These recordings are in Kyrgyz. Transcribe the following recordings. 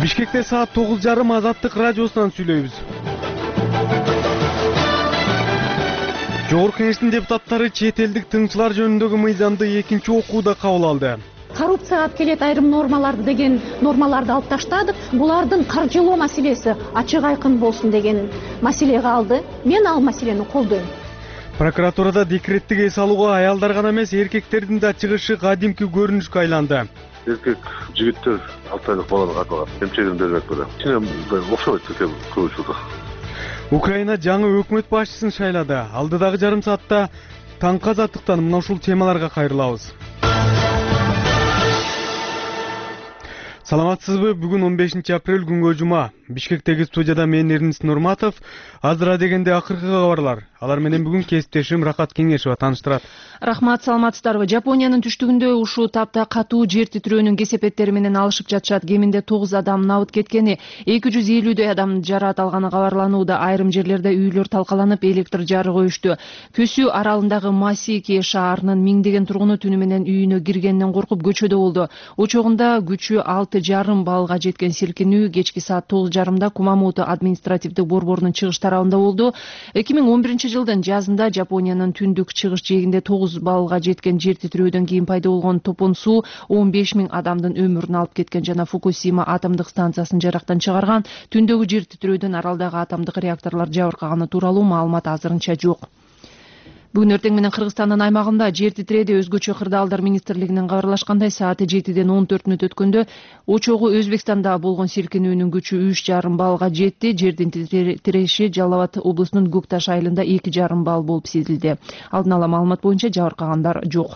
Бишкекте саат 9:30 Азаттык радиосунан сүйлөйбүз. Жогорку Кеңештин депутаттары чет элдик тыңчылар жөнүндөгү мыйзамды экинчи окууда кабыл алды. Коррупцияга алып келет айрым нормаларды деген нормаларды алып таштадык. Булардын каржылоо маселеси ачык айкын болсун деген маселеге алды. Мен ал маселени колдойм. Прокуратурада декреттик эс алууга аялдар гана эмес, эркектердин да чыгышы кадимки көрүнүшкө айланды. Эркек жигиттер 6 айлык баланы каталат. Эмчегин бербек беле. Кичине окшобойт көп учурда. Украина жаңы өкмөт башчысын шайлады. Алдыдагы жарым саатта таңкы азаттыктан мына ушул темаларга кайрылабыз. Саламатсызбы? Бүгүн 15 апрель күнгө жума. Бишкектеги студияда мен Эрнис Нурматов. Азыра дегенде акыркы кабарлар. Алар менен бүгүн кесиптешим Рахат Кеңешева тааныштырат. Рахмат, саламатсыздарбы? Жапониянын түштүгүндө ушул тапта катуу жер титирөөнүн кесепеттери менен алышып жатышат. Кеминде 9 адам набыт кеткени, 250дөй адам жараат алганы кабарланууда. Айрым жерлерде үйлөр талкаланып, электр жарыгы өчтү. Көсүү аралындагы Масики шаарынын миңдеген тургуну түнү менен үйүнө киргенден коркуп көчөдө болду. Учогунда күчү 6,5 баллга жеткен силкинүү кечки саат 9:30 Кумамото административдик борборунун чыгыш тарабында болду. 2011-жылдын жазында Жапониянын түндүк чыгыш жээгинде 9 баллга жеткен жер титирөөдөн кийин пайда болгон топон суу 15.000 адамдын өмүрүн алып кеткен жана Фукусима атомдук станциясын жарактан чыгарган. Түндөгү жер титирөөдөн аралдагы атомдук реакторлор жабыркаганы тууралуу маалымат азырынча жок. Бүгүн эртең менен Кыргызстандын аймагында жер титиреди. Өзгөчө кырдаалдар министрлигинен кабарлашкандай, сааты 7:14 өткөндө очогу Өзбекстанда болгон силкинүүнүн күчү 3,5 баллга жетти. Жердин титиреши Жалал Абад облусунун Гукташ айылында 2,5 балл болуп сезилди. Алдын ала маалымат боюнча жабыркагандар жок.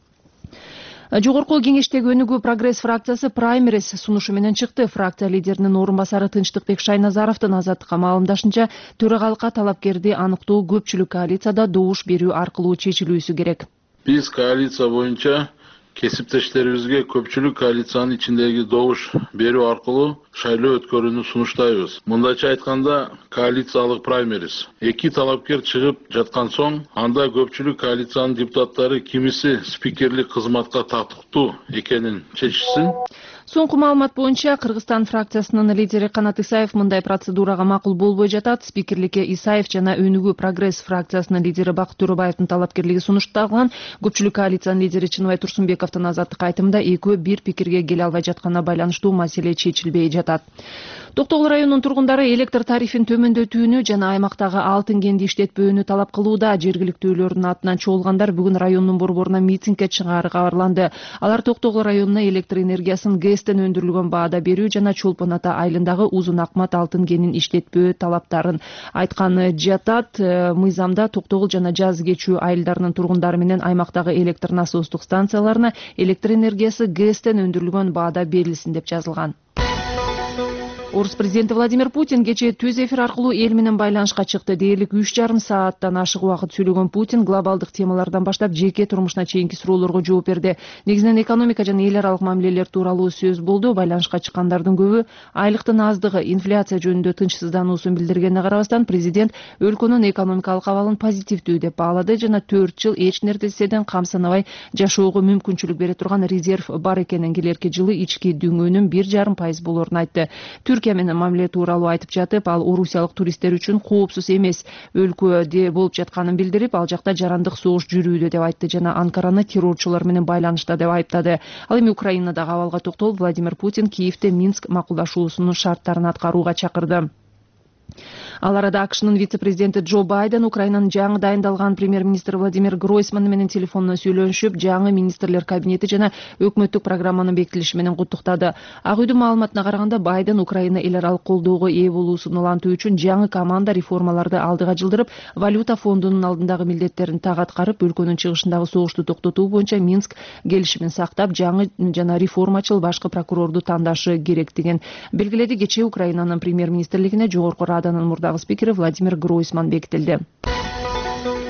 Жогорку кеңештеги өнүгүү прогресс фракциясы праймерис сунушу менен чыкты. Фракция лидеринин орун басары Тынчтыкбек Шайназаровдун Азаттыкка маалымдашынча, төрагалыкка талапкерди аныктоо көпчүлүк коалицияда добуш берүү аркылуу чечилүүсү керек. Биз коалиция боюнча кесиптештерибизге көпчүлүк коалициянын ичиндеги добуш берүү аркылуу шайлоо өткөрүүнү сунуштайбыз. Мындайча айтканда, коалициялык праймерис. Эки талапкер чыгып жаткан соң, анда көпчүлүк коалициянын депутаттары кимиси спикерлик кызматка тактыктуу экенин чечишсин. Соңку маалымат боюнча Кыргызстан фракциясынын лидери Канат Исаев мындай процедурага макул болбой жатат. Спикерликке Исаев жана Өнүгүү прогресс фракциясынын лидери Бакыт Төрөбаевдин талапкерлиги сунушталган. Көпчүлүк коалициянын лидери Чыныбай Турсунбековдун Азаттык айтымында экөө бир пикирге келе албай жатканына байланыштуу маселе чечилбей жатат. Токтогул районунун тургундары электр тарифин төмөндөтүүнү жана аймактагы алтын кенди иштетпөөнү талап кылууда. Жергиликтүүлөрдүн атынан чогулгандар бүгүн райондун борборуна митингге чыгары кабарланды. Алар Токтогул районуна электр энергиясын ГЭСтен өндүрүлгөн баада берүү жана Чолпон Ата айылындагы Узун Акмат алтын кенин иштетпөө талаптарын айтканы жатат. Мыйзамда Токтогул жана Жаз кечүү айылдарынын тургундары менен аймактагы электр насостук станцияларына электр энергиясы ГЭСтен өндүрүлгөн баада берилсин деп жазылган. Орус президенти Владимир Путин кечээ түз эфир аркылуу эл менен байланышка чыкты. Дээрлик 3,5 сааттан ашык убакыт сүйлөгөн Путин глобалдык темалардан баштап жеке турмушуна чейинки суроолорго жооп берди. Негизинен экономика жана эл аралык мамилелер тууралуу сөз болду. Байланышка чыккандардын көбү айлыктын аздыгы, инфляция жөнүндө тынчсыздануусун билдиргенине карабастан, президент өлкөнүн экономикалык абалын позитивдүү деп баалады жана 4 жыл эч нерседен камсанабай жашоого мүмкүнчүлүк бере турган резерв бар экенин, келерки жылы ички дүңөөнүн 1,5% болорун айтты. Түркия менен мамиле тууралуу айтып жатып, ал орусиялык туристтер үчүн коопсуз эмес өлкөдө болуп жатканын билдирип, ал жакта жарандык согуш жүрүүдө деп айтты жана Анкараны террорчулар менен байланышта деп айыптады. Ал эми Украинадагы абалга токтолуп, Владимир Путин Киевде Минск макулдашуусунун шарттарын аткарууга чакырды. Ал арада АКШнын вице-президенти Джо Байден Украинанын жаңы дайындалган премьер-министр Владимир Гройсман менен телефондон сүйлөшүп, жаңы министрлер кабинети жана өкмөттүк программанын бекитилиши менен куттуктады. Ак үйдүн маалыматына караганда, Байден Украина эл аралык колдоого ээ болуусун улантуу үчүн жаңы команда реформаларды алдыга жылдырып, валюта фондунун алдындагы милдеттерин так аткарып, өлкөнүн чыгышындагы согушту токтотуу боюнча Минск келишимин сактап, жаңы жана реформачыл башкы прокурорду тандашы керектигин белгиледи. Кечээ Украинанын премьер-министрлигине жогорку раданын мурдагы спикери Владимир Гройсман бекитилди.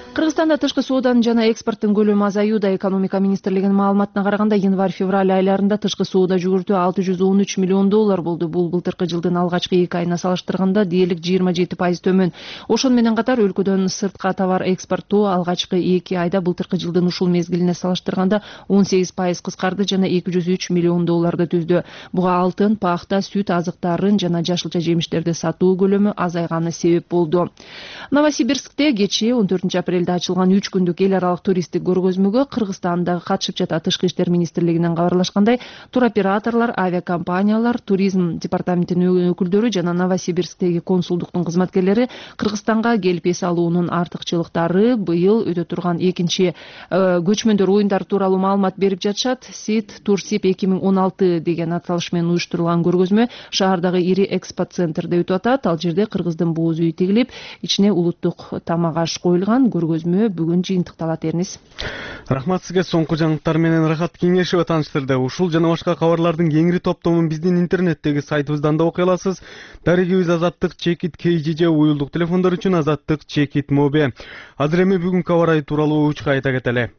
Кыргызстанда тышкы сооданын жана экспорттун көлөмү азаюуда. Экономика министрлигинин маалыматына караганда январь-февраль айларында тышкы соода жүгүртүү $613 миллион болду. Бул былтыркы жылдын алгачкы 2 айына салыштырганда дээрлик 27% төмөн. Ошону менен катар өлкөдөн сыртка товар экспорту алгачкы 2 айда былтыркы жылдын ушул мезгилине салыштырганда 18% кыскарды жана $203 миллион түздү. Буга алтын, пахта, сүт азыктарын жана жашылча жемиштерди сатуу көлөмү азайганы себеп болду. Новосибирскте кечээ 14 апрелде ачылган 3 күндүк эл аралык туристтик көргөзмөгө Кыргызстанда катышып жатат. Тышкы иштер министрлигинен кабарлашкандай, туроператорлор, авиакомпаниялар, туризм департаментинин өкүлдөрү жана Новосибирсктеги консулдуктун кызматкерлери Кыргызстанга келип эс алуунун артыкчылыктары, быйыл өтө турган экинчи көчмөндөр оюндары тууралуу маалымат берип жатышат. Сит Турсип 2016 деген аталыш менен уюштурулган көргөзмө шаардагы ири экспоцентрде өтүп атат. Ал жерде кыргыздын бууз үйү тигилип, ичине улуттук тамак аш коюлган. Көргөзмө бүгүн жыйынтыкталат. Эрниз. Рахмат сизге. Соңку жаңылыктар менен Рахат Кеңешева тааныштырды. Ушул жана башка кабарлардын кеңири топтомун биздин интернеттеги сайтыбыздан да окуй аласыз. Дарегибиз Азаттык Чекит KGJ уюлдук телефондор үчүн Азаттык Чекит Мобе. Азыр эми бүгүнкү аба ырайы тууралуу учка айта кетели.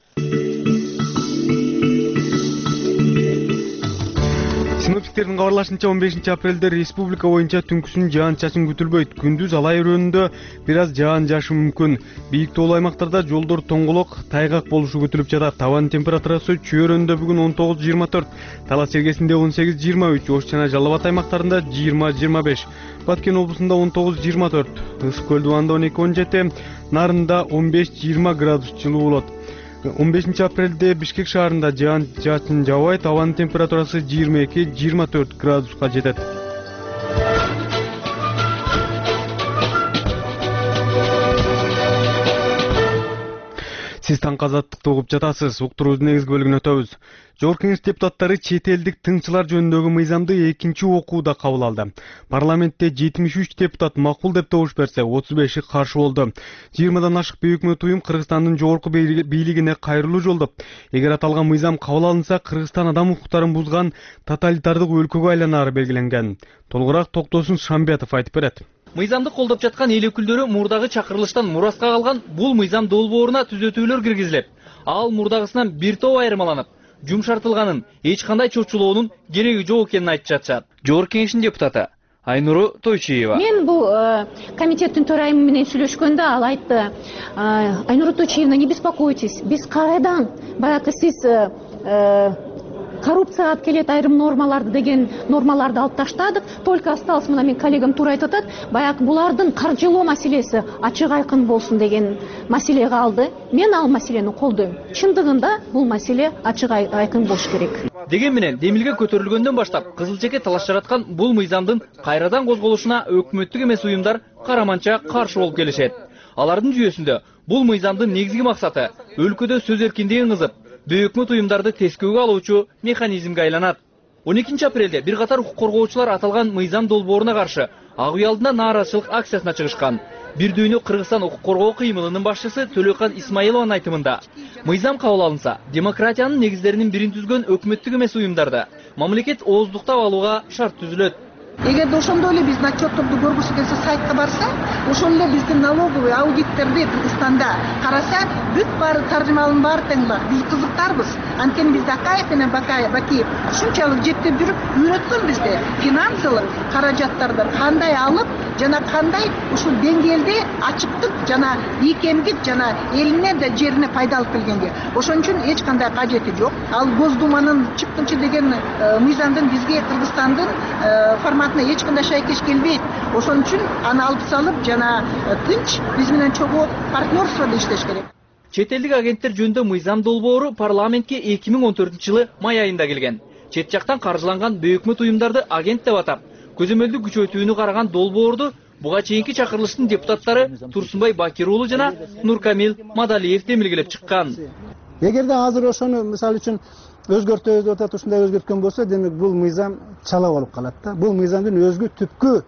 Синоптиктердин кабарлашынча 15 апрелде республика боюнча түнкүсүн жаан-чачын күтүлбөйт. Күндүз ала айрөөнүндө бир аз жаан жаашы мүмкүн. Бийик тоолуу аймактарда жолдор тоңголок, тайгак болушу күтүлүп жатат. Абанын температурасы Чөйрөндө бүгүн 19-24, Талас Чергесинде 18-23, Ош жана Жалал Абад аймактарында 20-25, Баткен облусунда 19-24, Ысык Көл дубанында 12-17, Нарында 15-20 градус жылуу болот. 15 апрелде Бишкек шаарында жаан-чачын жаабайт. Абанын температурасы 22-24 градуска жетет. Сиз таңкы Азаттыкты угуп жатасыз. Уктуруубуздун негизги бөлүгүнө өтөбүз. Жогорку Кеңеш депутаттары чет элдик тыңчылар жөнүндөгү мыйзамды экинчи окууда кабыл алды. Парламентте 73 депутат макул деп добуш берсе, 35-и каршы болду. 20-дан ашык бейөкмөт уюм Кыргызстандын жогорку бийлигине кайрылуу жолдоп, эгер аталган мыйзам кабыл алынса, Кыргызстан адам укуктарын бузган тоталитардык өлкөгө айланары белгиленген. Толугураак Токтосун Шамбетов айтып берет. Мыйзамды колдоп жаткан эл өкүлдөрү мурдагы чакырылыштан мураска калган бул мыйзам долбооруна түзөтүүлөр киргизилип, ал мурдагысынан бир топ айырмаланып, жумшартылганын, эч кандай чочулоонун кереги жок экенин айтып жатышат. Жогорку Кеңештин депутаты Айнуру Тойчиева. Мен бул комитеттин төрайымы менен сүйлөшкөндө ал айтты: Айнуру Тойчиевна, не беспокойтесь, биз кайрадан баягы сиз коррупцияга алып келет айрым нормаларды деген нормаларды алып таштадык. Только осталось, мына мен коллегам туура айтып атат, баягы булардын каржылоо маселеси ачык айкын болсун деген маселе калды. Мен ал маселени колдойм. Чындыгында бул маселе ачык айкын болуш керек. Деген менен демилге көтөрүлгөндөн баштап кызыл чеке талаш жараткан бул мыйзамдын кайрадан козголушуна өкмөттүк эмес уюмдар караманча каршы болуп келишет. Алардын жүйөсүндө бул мыйзамдын негизги максаты өлкөдө сөз эркиндигин кызып, бейөкмөт уюмдарды тескөөгө алуучу механизмге айланат. 12 апрелде бир катар укук коргоочулар аталган мыйзам долбооруна каршы ак үй алдында нааразычылык акциясына чыгышкан. Бир дүйнө Кыргызстан укук коргоо кыймылынын башчысы Төлөкан Исмаилованын айтымында, мыйзам кабыл алынса, демократиянын негиздеринин бирин түзгөн өкмөттүк эмес уюмдарды мамлекет ооздуктап алууга шарт түзүлөт. Эгерде ошондой эле биздин отчетторду көргүсү келсе сайтка барса, ошол эле биздин налоговый аудиттерди Кыргызстанда караса, бүт баары таржымалынын баары тең бар. Биз кызыктарбыз. Анткени бизде Акаев менен Бакиев ушунчалык жеттеп жүрүп үйрөткөн бизде финансылык каражаттарды кандай алып жана кандай ушул деңгээлде ачыктык жана ийкемдик жана элине да жерине пайда алып келгенге. Ошон үчүн эч кандай кажети жок. Ал Госдуманын чыктынчы деген мыйзамдын бизге Кыргызстандын форматына эч кандай шайкеш келбейт. Ошон үчүн аны алып салып жана тынч биз менен чогуу партнерствода иштеш керек. Чет элдик агенттер жөнүндө мыйзам долбоору парламентке 2014-жылы май айында келген. Чет жактан каржыланган бейөкмөт уюмдарды агент деп атап, көзөмөлдү күчөтүүнү караган долбоорду буга чейинки чакырылыштын депутаттары Турсунбай Бакир уулу жана Нуркамил Мадалиев демилгелеп чыккан. Эгерде азыр ошону мисалы үчүн өзгөртөбүз деп атат, ушундай өзгөрткөн болсо, демек бул мыйзам чала болуп калат да. Бул мыйзамдын өзгү түпкү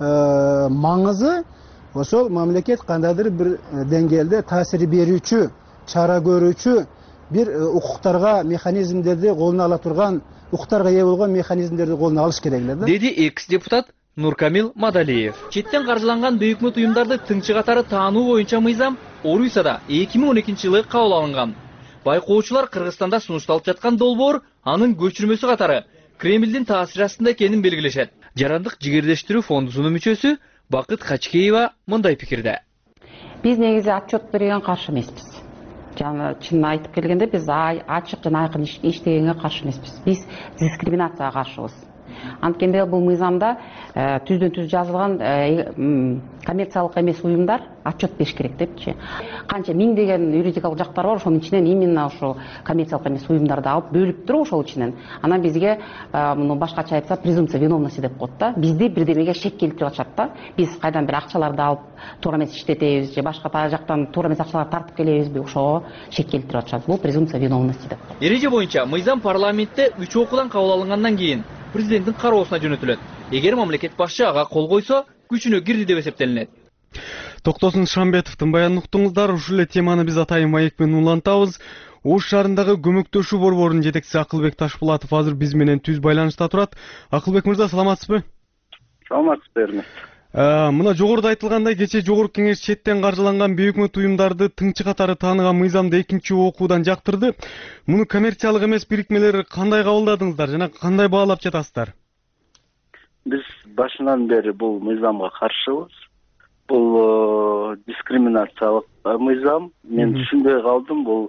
маңызы ошол мамлекет кандайдыр бир деңгээлде таасир берүүчү, чара көрүүчү бир укуктарга механизмдерди колуна ала турган, укуктарга ээ болгон механизмдерди колуна алыш керек эле да. Деди экс-депутат Нуркамил Мадалиев. Четтен каржыланган бейөкмөт уюмдарды тыңчы катары таануу боюнча мыйзам Орусияда 2012-жылы кабыл алынган. Байкоочулар Кыргызстанда сунушталып жаткан долбоор анын көчүрмөсү катары Кремлдин таасири астында экенин белгилешет. Жарандык жигердештирүү фондусунун мүчөсү Бакыт Качкеева мындай пикирде. Биз негизи отчет берген каршы эмеспиз. Жана чынын айтып келгенде биз ачык жана айкын иштегенге каршы эмеспиз. Биз дискриминацияга каршыбыз. Анткенде бул мыйзамда түздөн түз жазылган коммерциялык эмес уюмдар отчет бериш керек депчи. Канча миңдеген юридикалык жактар бар, ошонун ичинен именно ошол коммерциялык эмес уюмдарды алып бөлүп туруп ошол ичинен. Анан бизге муну башкача айтса презумпция виновности деп коет да. Бизди бирдемеге шек келтирип атышат да. Биз кайдан бир акчаларды алып туура эмес иштетебиз же башка жактан туура эмес акчаларды тартып келебизби, ошого шек келтирип атышат. Бул презумпция виновности деп коет. Эреже боюнча мыйзам парламентте 3 окуудан кабыл алынгандан кийин президенттин кароосуна жөнөтүлөт. Эгер мамлекет башчы ага кол койсо, күчүнө кирди деп эсептелинет. Токтосун Шамбетовдун баянын уктуңуздар. Ушул эле теманы биз атайын маек менен улантабыз. Ош шаарындагы көмөктөшүү борборунун жетекчиси Акылбек Ташпулатов азыр биз менен түз байланышта турат. Акылбек мырза, саламатсызбы? Саламатсызбы. Мына жогоруда айтылгандай, кечээ Жогорку Кеңеш четтен каржыланган бейөкмөт уюмдарды тыңчы катары тааныган мыйзамды экинчи окуудан жактырды. Муну коммерциялык эмес бирикмелер кандай кабылдадыңыздар жана кандай баалап жатасыздар? Биз башынан бери бул мыйзамга каршыбыз. Бул дискриминациялык мыйзам. Мен түшүнбөй калдым. Бул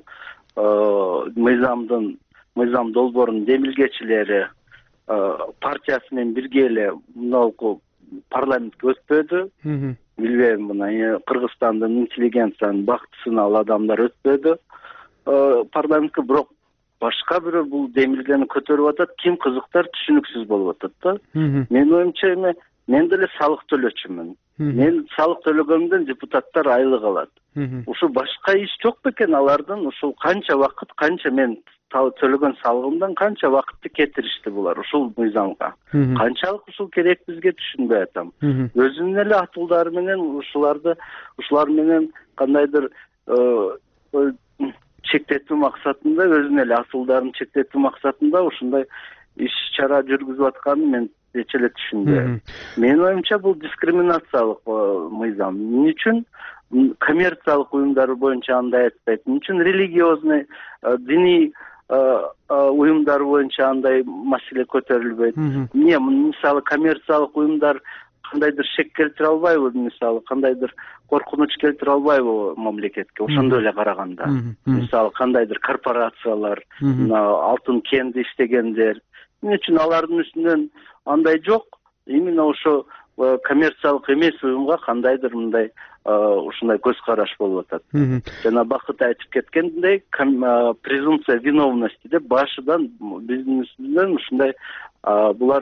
мыйзам долбоорунун демилгечилери партиясы менен бирге эле мынау парламентке өтпөдү. Билбейм, мына Кыргызстандын интеллигенциянын бактысын ал адамдар өтпөдү парламентке, бирок башка бирөө бул демилгени көтөрүп атат. Ким кызыктар түшүнүксүз болуп атат да. Менин оюмча мен деле салык төлөчүмүн. Мен салык төлөгөндөн депутаттар айлык алат. Ушул башка иш жок бекен алардын? Ушул канча вакыт, канча мен төлөгөн салыгымдан канча вакытты кетиришти булар ушул мыйзамга. Канчалык ушул керек бизге түшүнбөй атам. Өзүнүн эле атуулдары менен ушулар менен кандайдыр чектетүү максатында, өзүнүн эле атуулдарын чектетүү максатында ушундай иш чара жүргүзүп атканын мен эч эле түшүнбөйм. Менин оюмча бул дискриминациялык мыйзам. Эмне үчүн коммерциялык уюмдар боюнча андай айтпайт? Эмне үчүн религиозный, диний уюмдар боюнча андай маселе көтөрүлбөйт? Эмне, мисалы коммерциялык уюмдар кандайдыр шек келтире албайбы, мисалы кандайдыр коркунуч келтире албайбы мамлекетке? Ошондой эле караганда, мисалы кандайдыр корпорациялар, алтын кенде иштегендер, эмне үчүн алардын үстүнөн андай жок? Именно ошо коммерциялык эмес уюмга кандайдыр мындай ушундай көз караш болуп атат. Жана Бакыт айтып кеткендей, презумпция виновности деп башыдан биздин үстүбүздөн ушундай булар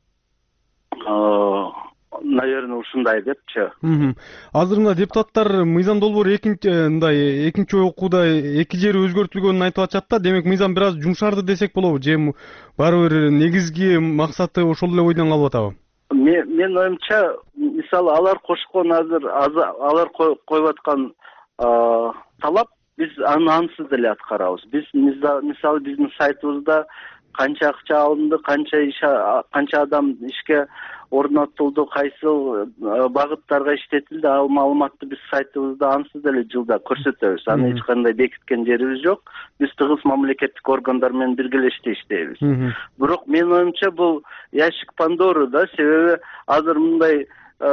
наверное ушундай депчи. Азыр мына депутаттар мыйзам долбоору экинчи окууда эки жери өзгөртүлгөнүн айтып атышат да. Демек мыйзам бир аз жумшарды десек болобу же баары бир негизги максаты ошол эле бойдон калып атабы? Мен оюмча, мисалы алар кошкон алар коюп аткан талап, биз ансыз деле аткарабыз. Биз мисалы биздин сайтыбызда канча акча алынды, канча адам ишке орнотулду, кайсыл багыттарга иштетилди, ал маалыматты биз сайтыбызда ансыз деле жылда көрсөтөбүз. Аны эч кандай бекиткен жерибиз жок. Биз тыгыз мамлекеттик органдар менен биргелеште иштейбиз. Бирок менин оюмча бул ящик Пандоры да, себеби азыр мындай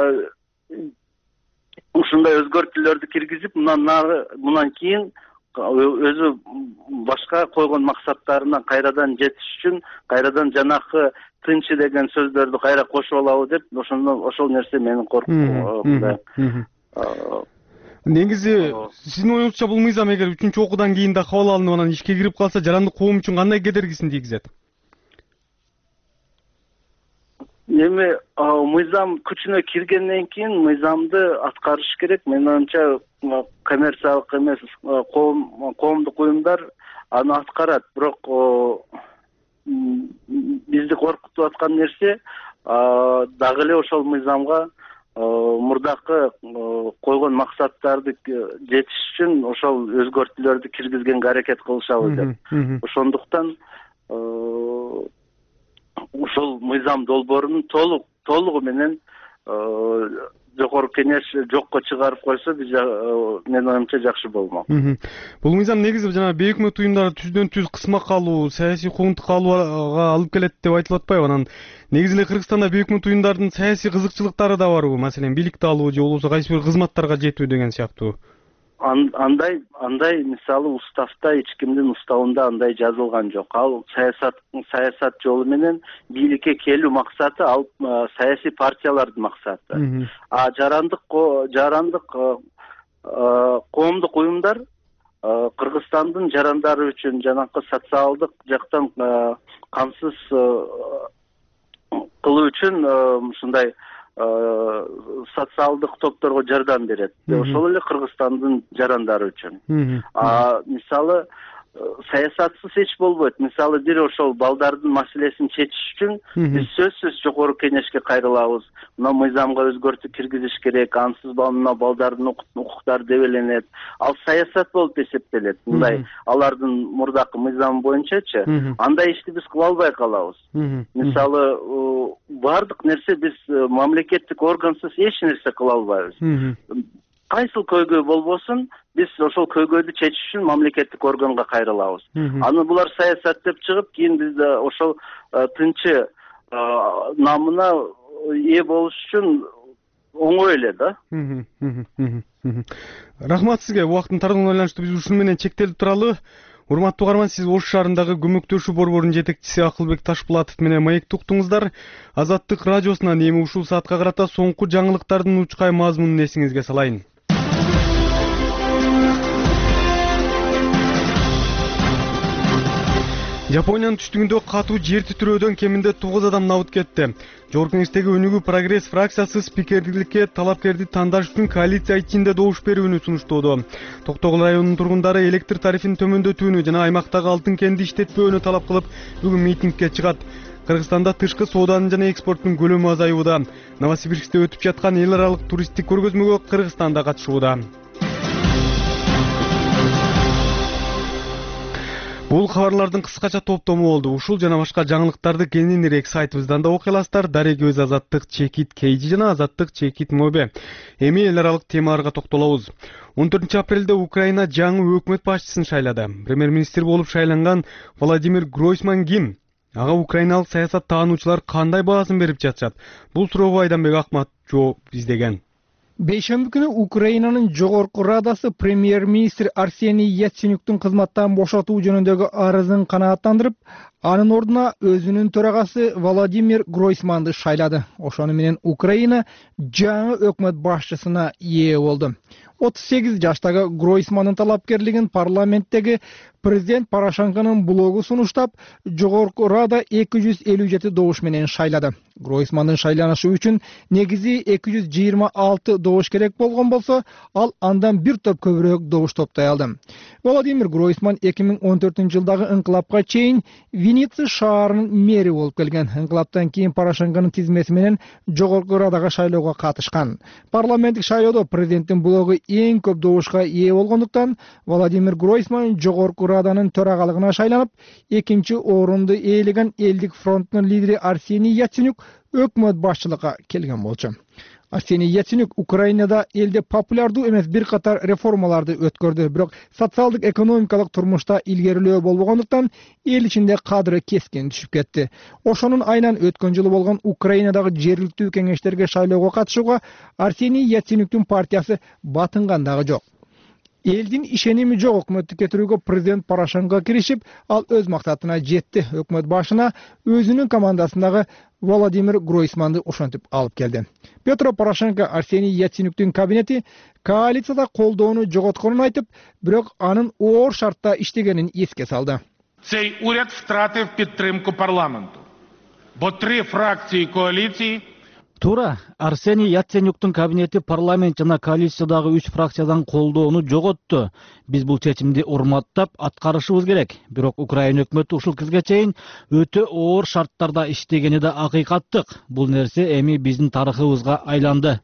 ушундай өзгөртүүлөрдү киргизип, мындан кийин өзү башка койгон максаттарына кайрадан жетиш үчүн кайрадан жанакы тынчы деген сөздөрдү кайра кошуп алабы деп, ошол нерсе менин коркуум. Негизи сиздин оюңузча бул мыйзам эгер 3-окуудан кийин да кабыл алынып анан ишке кирип калса, жарандык коом үчүн кандай кедергисин тийгизет? Эми мыйзам күчүнө киргенден кийин мыйзамды аткарыш керек. Менин оюмча коммерциялык эмес коомдук уюмдар аны аткарат. Бирок бизди коркутуп аткан нерсе дагы эле ошол мыйзамга мурдакы койгон максаттарды жетиш үчүн ошол өзгөртүүлөрдү киргизгенге аракет кылышабы деп. Ошондуктан ошол мыйзам долбоорунун толугу менен жогорку кеңеш жокко чыгарып койсо биз менин оюмча жакшы болмок. Бул мыйзам негизи жана бейөкмөт уюмдарды түздөн түз кысмак алуу, саясий куугунтук алууга алып келет деп айтылып атпайбы? Анан негизи эле Кыргызстанда бейөкмөт уюмдардын саясий кызыкчылыктары да барбы? Маселен, бийликти алуу же болбосо кайсы бир кызматтарга жетүү деген сыяктуу. Андай мисалы уставда эч кимдин уставында андай жазылган жок. Ал саясат жолу менен бийликке келүү максаты ал саясий партиялардын максаты. Жарандык коомдук уюмдар Кыргызстандын жарандары үчүн жанакы социалдык жактан камсыз кылуу үчүн ушундай социалдык топторго жардам берет. Ошол эле Кыргызстандын жарандары үчүн. Мисалы саясатсыз эч болбойт. Мисалы бир ошол балдардын маселесин чечиш үчүн биз сөзсүз жогорку кеңешке кайрылабыз. Мына мыйзамга өзгөртүү киргизиш керек, ансыз мына балдардын укуктары дебеленет. Ал саясат болуп эсептелет. Мындай алардын мурдакы мыйзам боюнчачы, андай ишти биз кыла албай калабыз. Мисалы бардык нерсе биз мамлекеттик органсыз эч нерсе кыла албайбыз. Кайсыл көйгөй болбосун, биз ошол көйгөйдү чечиш үчүн мамлекеттик органга кайрылабыз. Аны булар саясат деп чыгып, кийин биз ошол тынчы намына ээ болуш үчүн оңой эле да. Рахмат сизге. Убакыттын тardığына байланыштуу биз ушуну менен чектелип туралы. Урматтуу угарман, сиз Ош шаарындагы көмөктөшүү борборунун жетекчиси Акылбек Ташпулатов менен маекти уктуңуздар. Азаттык радиосунан эми ушул саатка карата соңку жаңылыктардын учкай мазмунун эсиңизге салайын. Япониянын түштүгүндө катуу жер титирөөдөн кеминде 9 адам набыт кетти. Жогорку кеңештеги Өнүгүү прогресс фракциясы спикерликке талапкерди тандаш үчүн коалиция ичинде добуш берүүнү сунуштоодо. Токтогул районунун тургундары электр тарифин төмөндөтүүнү жана аймактагы алтын кенди иштетпөөнү талап кылып бүгүн митингге чыгат. Кыргызстанда тышкы сооданын жана экспорттун көлөмү азаюуда. Новосибирскте өтүп жаткан эл аралык туристтик көргөзмөгө Кыргызстан да катышууда. Бул кабарлардын кыскача топтому болду. Ушул жана башка жаңылыктарды кененирээк сайтыбыздан да окуй аласыздар. Дарек өз Азаттык чекит Кейжи жана Азаттык чекит Мобе. Эми эл аралык темаларга токтолобуз. 14 апрелде Украина жаңы өкмөт башчысын шайлады. Премьер-министр болуп шайланган Владимир Гройсман ким? Ага украиналык саясат таануучулар кандай баасын берип жатышат? Бул суроого Айданбек Акмат жооп издеген. Бейшемби күнү Украинанын жогорку радасы премьер-министр Арсений Яценюктун кызматтан бошотуу жөнүндөгү арызын канааттандырып, анын ордуна өзүнүн төрагасы Владимир Гройсманды шайлады. Ошону менен Украина жаңы өкмөт башчысына ээ болду. 38 жаштагы Гройсмандын талапкерлигин парламенттеги президент Порошенконун блогу сунуштап, жогорку рада 257 добуш менен шайлады. Гройсмандын шайланышы үчүн негизи 226 добуш керек болгон болсо, ал андан бир топ көбүрөөк добуш топтой алды. Владимир Гройсман 2014-жылдагы ыңкылапка чейин Винница шаарынын мэри болуп келген. Ыңкылаптан кийин Порошенконун тизмеси менен жогорку радага шайлоого катышкан. Парламенттик шайлоодо президенттин блогу эң көп добушка ээ болгондуктан Владимир Гройсман жогорку раданын төрагалыгына шайланып, экинчи орунду ээлеген Элдик фронтунун лидери Арсений Яценюк өкмөт башчылыкка келген болчу. Арсений Яценюк Украинада элде популярдуу эмес бир катар реформаларды өткөрдү, бирок социалдык экономикалык турмушта илгерилөө болбогондуктан эл ичинде кадыры кескин түшүп кетти. Ошонун айынан өткөн жылы болгон Украинадагы жергиликтүү кеңештерге шайлоого катышууга Арсений Яценюктун партиясы батынган дагы жок. Элдин ишеними жок өкмөттү кетирүүгө президент Порошенко киришип, ал өз максатына жетти. Өкмөт башына өзүнүн командасындагы Владимир Гройсманды ошентип алып келди. Петро Порошенко Арсений Яценюктун кабинети коалицияда колдоону жоготконун айтып, бирок анын оор шартта иштегенин эске салды. Цей уряд втратив підтримку парламенту, бо 3 фракції коаліції. Туура, Арсений Яценюктун кабинети парламент жана коалициядагы 3 фракциядан колдоону жоготту. Биз бул чечимди урматтап аткарышыбыз керек. Бирок Украина өкмөтү ушул кезге чейин өтө оор шарттарда иштегени да акыйкаттык. Бул нерсе эми биздин тарыхыбызга айланды.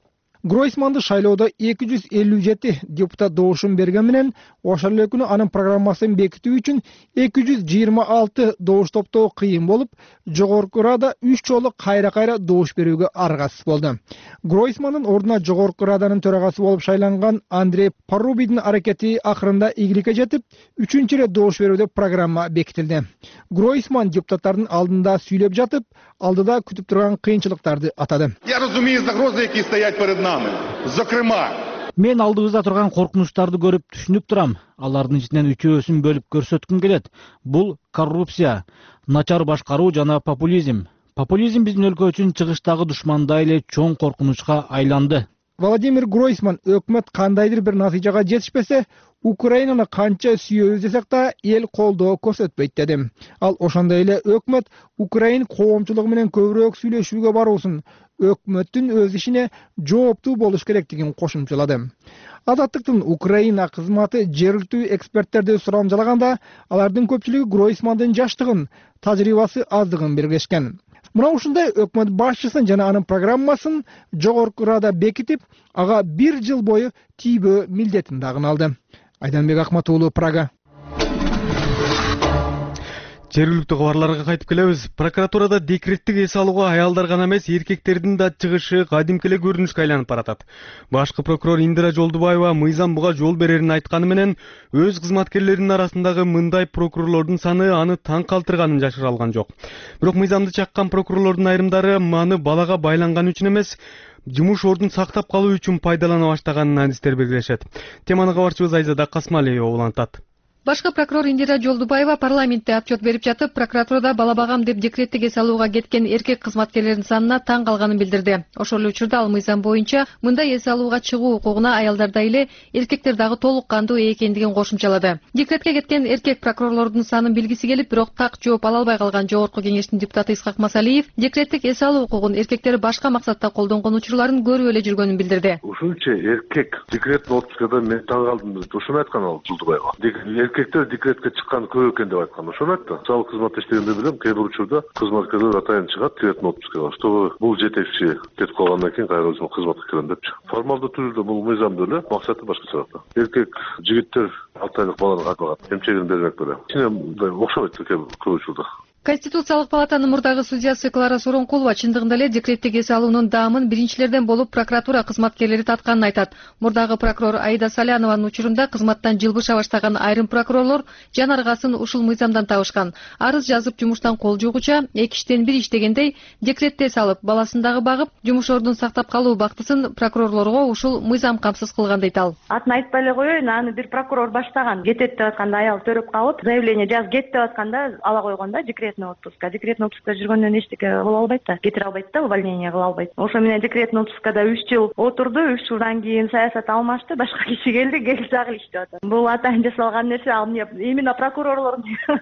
Гройсманды шайлоодо 257 депутат добушун берген менен ошол эле күнү анын программасын бекитүү үчүн 226 добуш топтоо кыйын болуп, Жогорку Рада 3 жолу кайра добуш берүүгө аргасыз болду. Гройсмандын ордуна Жогорку Раданын төрагасы болуп шайланган Андрей Парубийдин аракети акырында ийгиликке жетип, 3-чү ирет добуш берүүдө программа бекитилди. Гройсман депутаттардын алдында сүйлөп жатып, алдыда күтүп турган кыйынчылыктарды атады. Я разумею загрозы, які стоять перед нами. Зокрема, мен алдыбызда турган коркунучтарды көрүп түшүнүп турам. Алардын ичинен үчөөсүн бөлүп көрсөткүм келет. Бул коррупция, начар башкаруу жана популизм. Популизм биздин өлкө үчүн чыгыштагы душмандай эле чоң коркунучка айланды. Владимир Гройсман өкмөт кандайдыр бир натыйжага жетишпесе, Украинаны канча сүйөбүз десек да эл колдоо көрсөтпөйт деди. Ал ошондой эле өкмөт Украин коомчулугу менен көбүрөөк сүйлөшүүгө баруусун, өкмөттүн өз ишине жооптуу болуш керектигин кошумчалады. Азаттыктын Украина кызматы жергиликтүү эксперттерди сурамжалаганда, алардын көпчүлүгү Гройсмандын жаштыгын, тажрыйбасы аздыгын белгилешкен. Мына ушундай өкмөт башчысын жана анын программасын Жогорку Рада бекитип, ага 1 жыл бою тийбөө милдетин дагы алды. Айданбек Акматуулу, Прага. Жергиликтүү кабарларга кайтып келебиз. Прокуратурада декреттик эс алууга аялдар гана эмес, эркектердин да чыгышы кадимки эле көрүнүшкө айланып баратат. Башкы прокурор Индира Жолдубаева мыйзам буга жол берерин айтканы менен, өз кызматкерлеринин арасындагы мындай прокурорлордун саны аны таң калтырганын жашыра алган жок. Бирок мыйзамды чаккан прокурорлордун айрымдары аны балага байланган үчүн эмес, жумуш ордун сактап калуу үчүн пайдалана баштаганын адистер белгилешет. Теманы кабарчыбыз Айзада Касмалиева улантат. Башкы прокурор Индира Жолдубаева парламентте отчет берип жатып, прокуратурада бала багам деп декреттик эс алууга кеткен эркек кызматкерлердин санына таң калганын билдирди. Ошол эле учурда ал мыйзам боюнча мындай эс алууга чыгуу укугуна аялдардай эле эркектер дагы толук кандуу ээ экендигин кошумчалады. Декретке кеткен эркек прокурорлордун санын билгиси келип, бирок так жооп ала албай калган Жогорку Кеңештин депутаты Исхак Масалиев декреттик эс алуу укугун эркектер башка максатта колдонгон учурларын көрүп эле жүргөнүн билдирди. Ушунча эркек декреттин отпускада мен таң калдым. Ушуну айткан ал Жолдубаева. Эркектер декретке чыккан көп экен деп айткан. Ошону айтты. Социалдык кызматта иштегенде билем, кээ бир учурда кызматкерлер атайын чыгат, декреттин отпускага. Чтобы бул жетекчи кетип калгандан кийин кайра өзүнүн кызматка кирем депчи. Формалдуу түрдө бул мыйзамда эле, максаты башкача. Эркек жигиттер 6 айлык баланы акылат, эмчегин бермек беле. Ичине окшобойт көп учурда. Конституциялык палатанын мурдагы судьясы Клара Суронкулова чындыгында эле декреттик эс алуунун даамын биринчилерден болуп прокуратура кызматкерлери татканын айтат. Мурдагы прокурор Аида Салянованын учурунда кызматтан жылбыша баштаган айрым прокурорлор жан аргасын ушул мыйзамдан табышкан. Арыз жазып жумуштан кол жугуча 2 иштен 1 иштегендей декретте эс алып, баласын дагы багып, жумуш ордун сактап калуу бактысын прокурорлорго ушул мыйзам камсыз кылган дейт ал. Атын айтпай эле коеюн, аны бир прокурор баштаган. Кетет деп атканда аял төрөп калып, заявление жаз кет деп атканда ала койгонда декретный отпуска жүргөндөн эчтеке кыла албайт да, кетире албайт да, увольнение кыла албайт. Ошо менен декретный отпускада 3 жыл отурду, 3 жылдан кийин саясат алмашты, башка киши келди дагы иштеп атат. Бул атайын жасалган нерсе, ал именно прокурорлор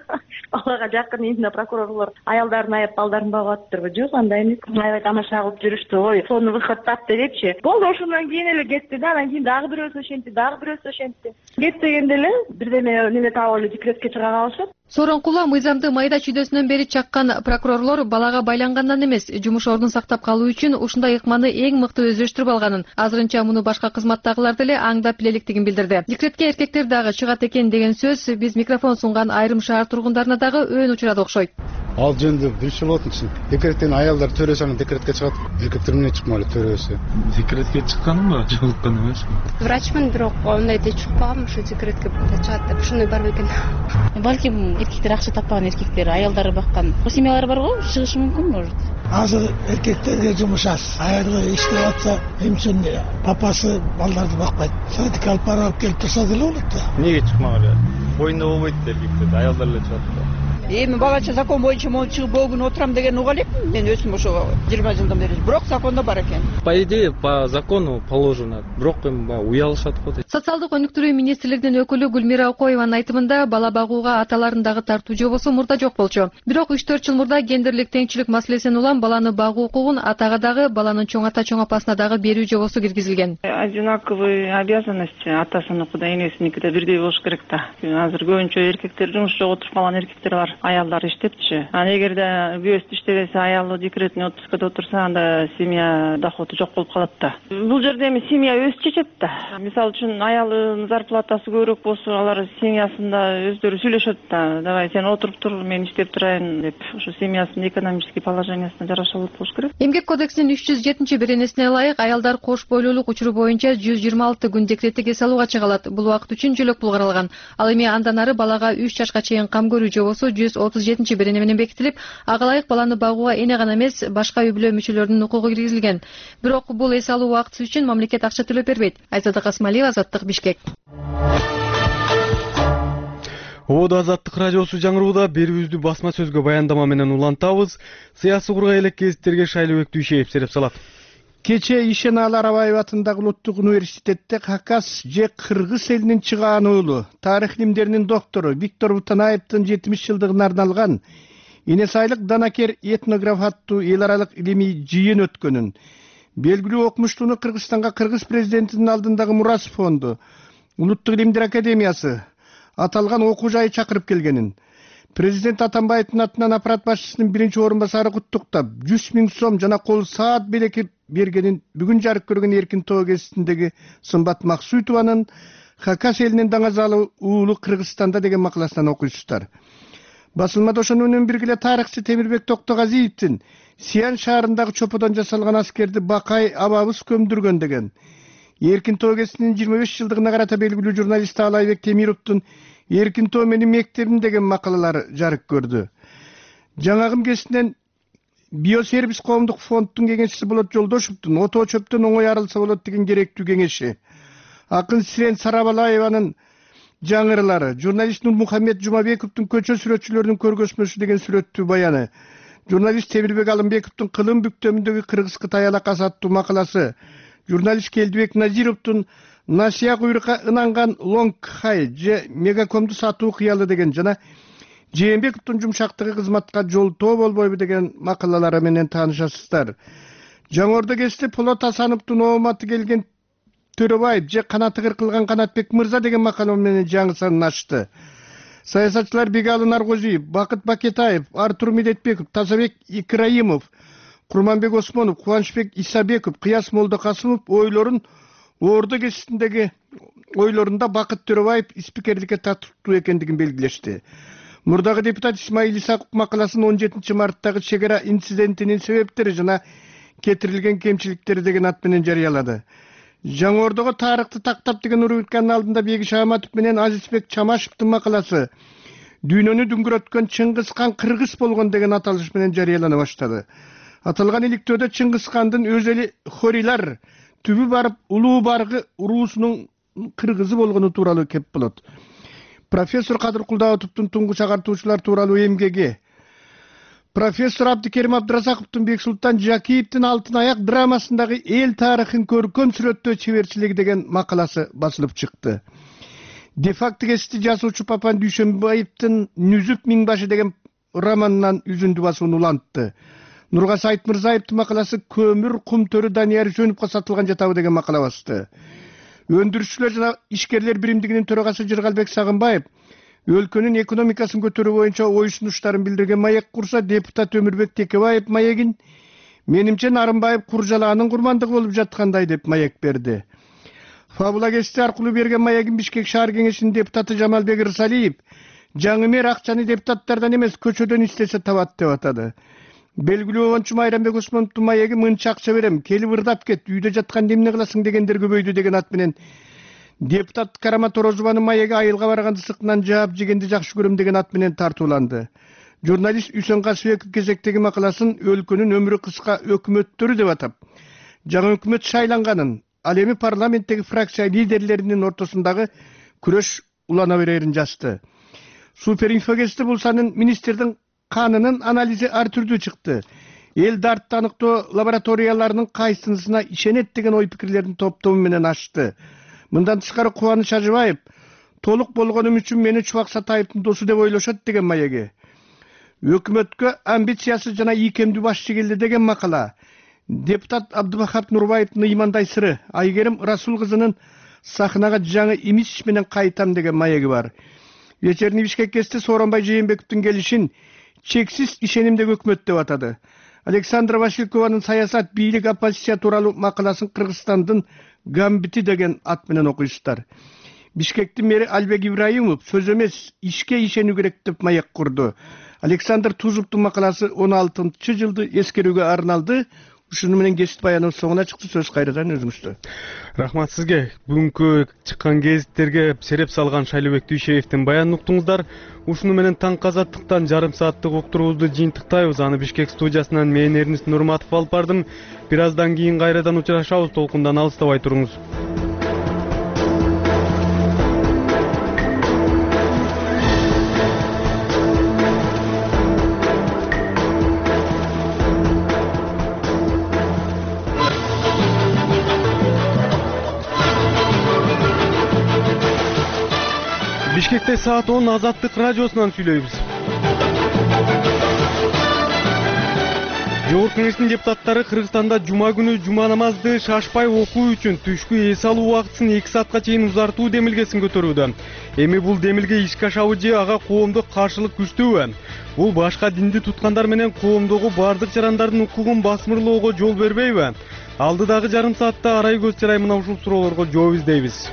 балага жакын именно прокурорлор аялдарын аяп балдарын багып атыптырбы? Жок, андай эмес. Аябай тамаша кылып жүрүштү. Ой, сону выход тапты депчи. Болду, ошондон кийин эле кетти да, анан кийин дагы бирөөсү ошентти. Кет дегенде эле бирдеме неме таап эле декретке чыга калышат. Сооронкулова мыйзамды майда чүйдөсүнөн бери чаккан прокурорлор балага байлангандан эмес, жумуш ордун сактап калуу үчүн ушундай ыкманы эң мыкты өздөштүрүп алганын, азырынча муну башка кызматтагылар деле аңдап билеликтигин билдирди. Декретке эркектер дагы чыгат экен деген сөз биз микрофон сунган айрым шаар тургундарына дагы өөн учурады окшойт. Ал жөнүндө биринчи болот үчүн декреттен аялдар төрөсө анан декретке чыгат. Эркектер эмне чыкмай эле төрөсө. Декретке чыкканымбы, чыгылган эмесми? Врачмын, бирок андайды чыкпагам, ушу декретке чыгат деп ушуну бар бекен. Балким эркектер акча таппаган эркектер, аялдары баккан семьялар барго, чыгышы мүмкүн может. Азыр эркектерге жумуш аз. Аялдар иштеп атса, эмчен папасы балдарды бакпайт. Садикке алып барып келип турса деле болот да. Эмнеге чыкмак эле? Боюнда болбойт эркектер, аялдар эле чыгат да. Эми балача закон боюнча могу чыгып бөгүн отурам деген уга элекмин. Мен өзүм ошо 20 жылдан бери. Бирок закондо бар экен. По идее, по закону положено. Бирок эми уялышат го. Социалдык өнүктүрүү министрлигинин өкүлү Гүлмира Окоеванын айтымында бала багууга аталарындагы тартуу жобосу мурда жок болчу. Бирок 3-4 жыл мурда гендерлик теңчилик маселесин улам баланы багуу укугун атага дагы, баланын чоң ата чоң апасына дагы берүү жобосу киргизилген. Одинаковые обязанности атасыныкы да энесиники да бирдей болуш керек да. Азыр көбүнчө эркектер жумуш жок отуруп калган эркектер бар. аялдар иштепчи. Анан эгерде күйөөсү иштебесе, аялы декретный отпускада отурса, анда семья доходу жок болуп калат да. Бул жерде эми семья өзү чечет да. Мисалы үчүн аялынын зарплатасы көбүрөөк болсо, алар семьясында өздөрү сүйлөшөт да. Давай сен отуруп тур, мен иштеп турайын деп, ошо семьясынын экономический положениясына жараша болуш керек. Эмгек кодексинин 307-беренесине ылайык аялдар кош бойлуулук учуру боюнча 126 күн декреттик эс алууга чыга алат. Бул убакыт үчүн жөлөк пул каралган. Ал эми андан ары балага 3 жашка чейин кам көрүү жобосу 137-берене менен бекитилип, ага ылайык баланы багууга эне гана эмес, башка үй бүлө мүчөлөрүнүн укугу киргизилген. Бирок бул эс алуу убактысы үчүн мамлекет акча төлөп бербейт. Айзада Касмалиева, Азаттык, Бишкек. Ободо Азаттык радиосу жаңырууда берүүбүздү басма сөзгө баяндама менен улантабыз. Сыясий кургай элек кезиттерге Шайлоо Өктүүшеев сереп салат. Кече Ишеналы Арабаев атындагы Улуттук университетте Хакас же Кыргыз элинин чыгаан уулу, тарых илимдеринин доктору Виктор Бутанаевдин 70 жылдыгына арналган Инесайлык Данакер этнограф аттуу эл аралык илимий жыйын өткөнүн, белгилүү окумуштууну Кыргызстанга Кыргыз президентинин алдындагы Мурас фонду, Улуттук илимдер академиясы аталган окуу жайы чакырып келгенин, президент Атамбаевдин атынан аппарат башчысынын биринчи орун басары куттуктап 100 000 сом жана кол саат белеки бергенин бүгүн жарык көргөн Эркин Тоо гезитиндеги Сымбат Максуйтованын Хакас элинин даңазалы уулу Кыргызстанда деген макаласынан окуйсуздар. Басылмада ошону менен бирге эле тарыхчы Темирбек Токтогазиевдин Сиян шаарындагы чоподон жасалган аскерди Бакай абабыз көмдүргөн деген, Эркин Тоо гезитинин 25 жылдыгына карата белгилүү журналист Алайбек Темировдун Эркин Тоо менин мектебим деген макалалары жарык көрдү. Жаңагым гезитинен Биосервис коомдук фонддун кеңешчиси Болот Жолдошевдун отоо чөптөн оңой арылса болот деген керектүү кеңеши, акын Сирен Сарабалаеванын жаңырылары, журналист Нурмухаммед Жумабековдун көчө сүрөтчүлөрүнүн көргөзмөсү деген сүрөттүү баяны, журналист Темирбек Алымбековдун Кылым бүктөмүндөгү Кыргыз-Кытай алакасы аттуу макаласы, журналист Келдибек Назировдун Насия куйрукка ынанган Лонг Хай же Мегакомду сатуу кыялы деген жана Жээнбековдун жумшактыгы кызматка жолтоо болбойбу деген макалалары менен таанышасыздар. Жаңордо кесте Полот Асановдун ооматы келген Төрөбаев же канаты кыркылган Канатбек мырза деген макала менен жаңы санын ачты. Саясатчылар Бегалы Наргозиев, Бакыт Бакетаев, Артур Медетбеков, Тазабек Икраимов, Курманбек Осмонов, Кубанычбек Исабеков, Кыяс Молдокасымов ойлорун Ордо кеситиндеги ойлорунда Бакыт Төрөбаев спикерликке татыктуу экендигин белгилешти. Мурдагы депутат Исмаил Исаков макаласын 17 марттагы чегара инцидентинин себептери жана кетирилген кемчиликтери деген ат менен жарыялады. Жаңордого тарыхты тактап деген уруканын алдында Беги Шааматов менен Азизбек Чамашевдин макаласы дүйнөнү дүңгүрөткөн Чыңгыз хан кыргыз болгон деген аталыш менен жарыялана баштады. Аталган иликтөөдө Чыңгыз хандын өз эли хорилар түбү барып улуу баргы уруусунун кыргызы болгону тууралуу кеп болот. Профессор Кадыр Кулдаатовдун туңгуч агартуучулар тууралуу эмгеги, профессор Абдикерим Абдыразаковдун Бексултан Жакиевдин Алтын аяк драмасындагы эл тарыхын көркөм сүрөттөө чеберчилиги деген макаласы басылып чыкты. Дефакты кести жазуучу Папан Дүйшөнбаевдин Нүзүп Миңбашы деген романынан үзүндү басууну улантты. Нургас Айтмырзаевдин макаласы Көмүр кум төрү Данияр Жөнүпкө сатылган жатабы деген макала басты. Өндүрүшчүлөр жана ишкерлер биримдигинин төрагасы Жыргалбек Сагынбаев өлкөнүн экономикасын көтөрүү боюнча ой сунуштарын билдирген маек курса, депутат Өмүрбек Текебаев маегин менимче Нарымбаев Куржалаанын курмандыгы болуп жаткандай деп маек берди. Фабула кести аркылуу берген маегин Бишкек шаар кеңешинин депутаты Жамалбек Ырсалиев жаңымер акчаны депутаттардан эмес көчөдөн истесе табат деп атады. Белгилүү обончу Майрамбек Осмоновдун маеги мынча акча берем, келип ырдап кет, үйдө жаткан эмне кыласың дегендер көбөйдү деген ат менен депутат Карама Торозованын маеги айылга барганда сыртынан жаап жегенди жакшы көрөм деген ат менен тартууланды. Журналист Үсөн Касыбеков кезектеги макаласын өлкөнүн өмүрү кыска өкмөттөрү деп атап, жаңы өкмөт шайланганын, ал эми парламенттеги фракция лидерлеринин ортосундагы күрөш улана берерин жазды. Суперинфогезде бул санын министрдин канынын анализи ар түрдүү чыкты. Эл дартты аныктоо лабораторияларынын кайсынысына ишенет деген ой пикирлердин топтому менен ачты. Мындан тышкары Кубаныч Ажыбаев толук болгонум үчүн мени Чубак Сатаевдин досу деп ойлошот деген маеги. Өкмөткө амбициясы жана ийкемдүү башчы келди деген макала. Депутат Абдыбахап Нурбаевдин ыймандай сыры, Айгерим Расул кызынын сахнага жаңы имидж менен кайтам деген маеги бар. Вечерний Бишкек КСТ Сооронбай Жээнбековдун келишин чексиз ишенимдеги өкмөт деп атады. Александра Василькованын саясат, бийлик, оппозиция тууралуу макаласын Кыргызстандын гамбити деген ат менен окуйсуздар. Бишкектин мэри Албек Ибраимов сөз эмес, ишке ишенүү керек деп маек курду. Александр Тузовдун макаласы 16-жылды эскерүүгө арналды. Ушуну менен кесип баянын соңуна чыкты. Сөз кайрадан өзүңүздө. Рахмат сизге. Бүгүнкү чыккан гезиттерге сереп салган Шайлообек Дүйшеевдин баянын уктуңуздар. Ушуну менен таңкы азаттыктан жарым сааттык уктуруубузду жыйынтыктайбыз. Аны Бишкек студиясынан мен Эрнист Нурматов алып бардым. Бир аздан кийин кайрадан учурашабыз. Толкундан алыстабай туруңуз. Бишкекте саат 10 Азаттык радиосунан сүйлөйбүз. Жогорку Кеңештин депутаттары Кыргызстанда жума күнү жума намазды шашпай окуу үчүн түшкү эс алуу убактысын 2 саатка чейин узартуу демилгесин көтөрүүдө. Эми бул демилге ишке ашабы же ага коомдук каршылык күчтүүбү? Бул башка динди туткандар менен коомдогу бардык жарандардын укугун басмырлоого жол бербейби? Алдыдагы жарым саатта арай көз чарай мына ушул суроолорго жооп издейбиз.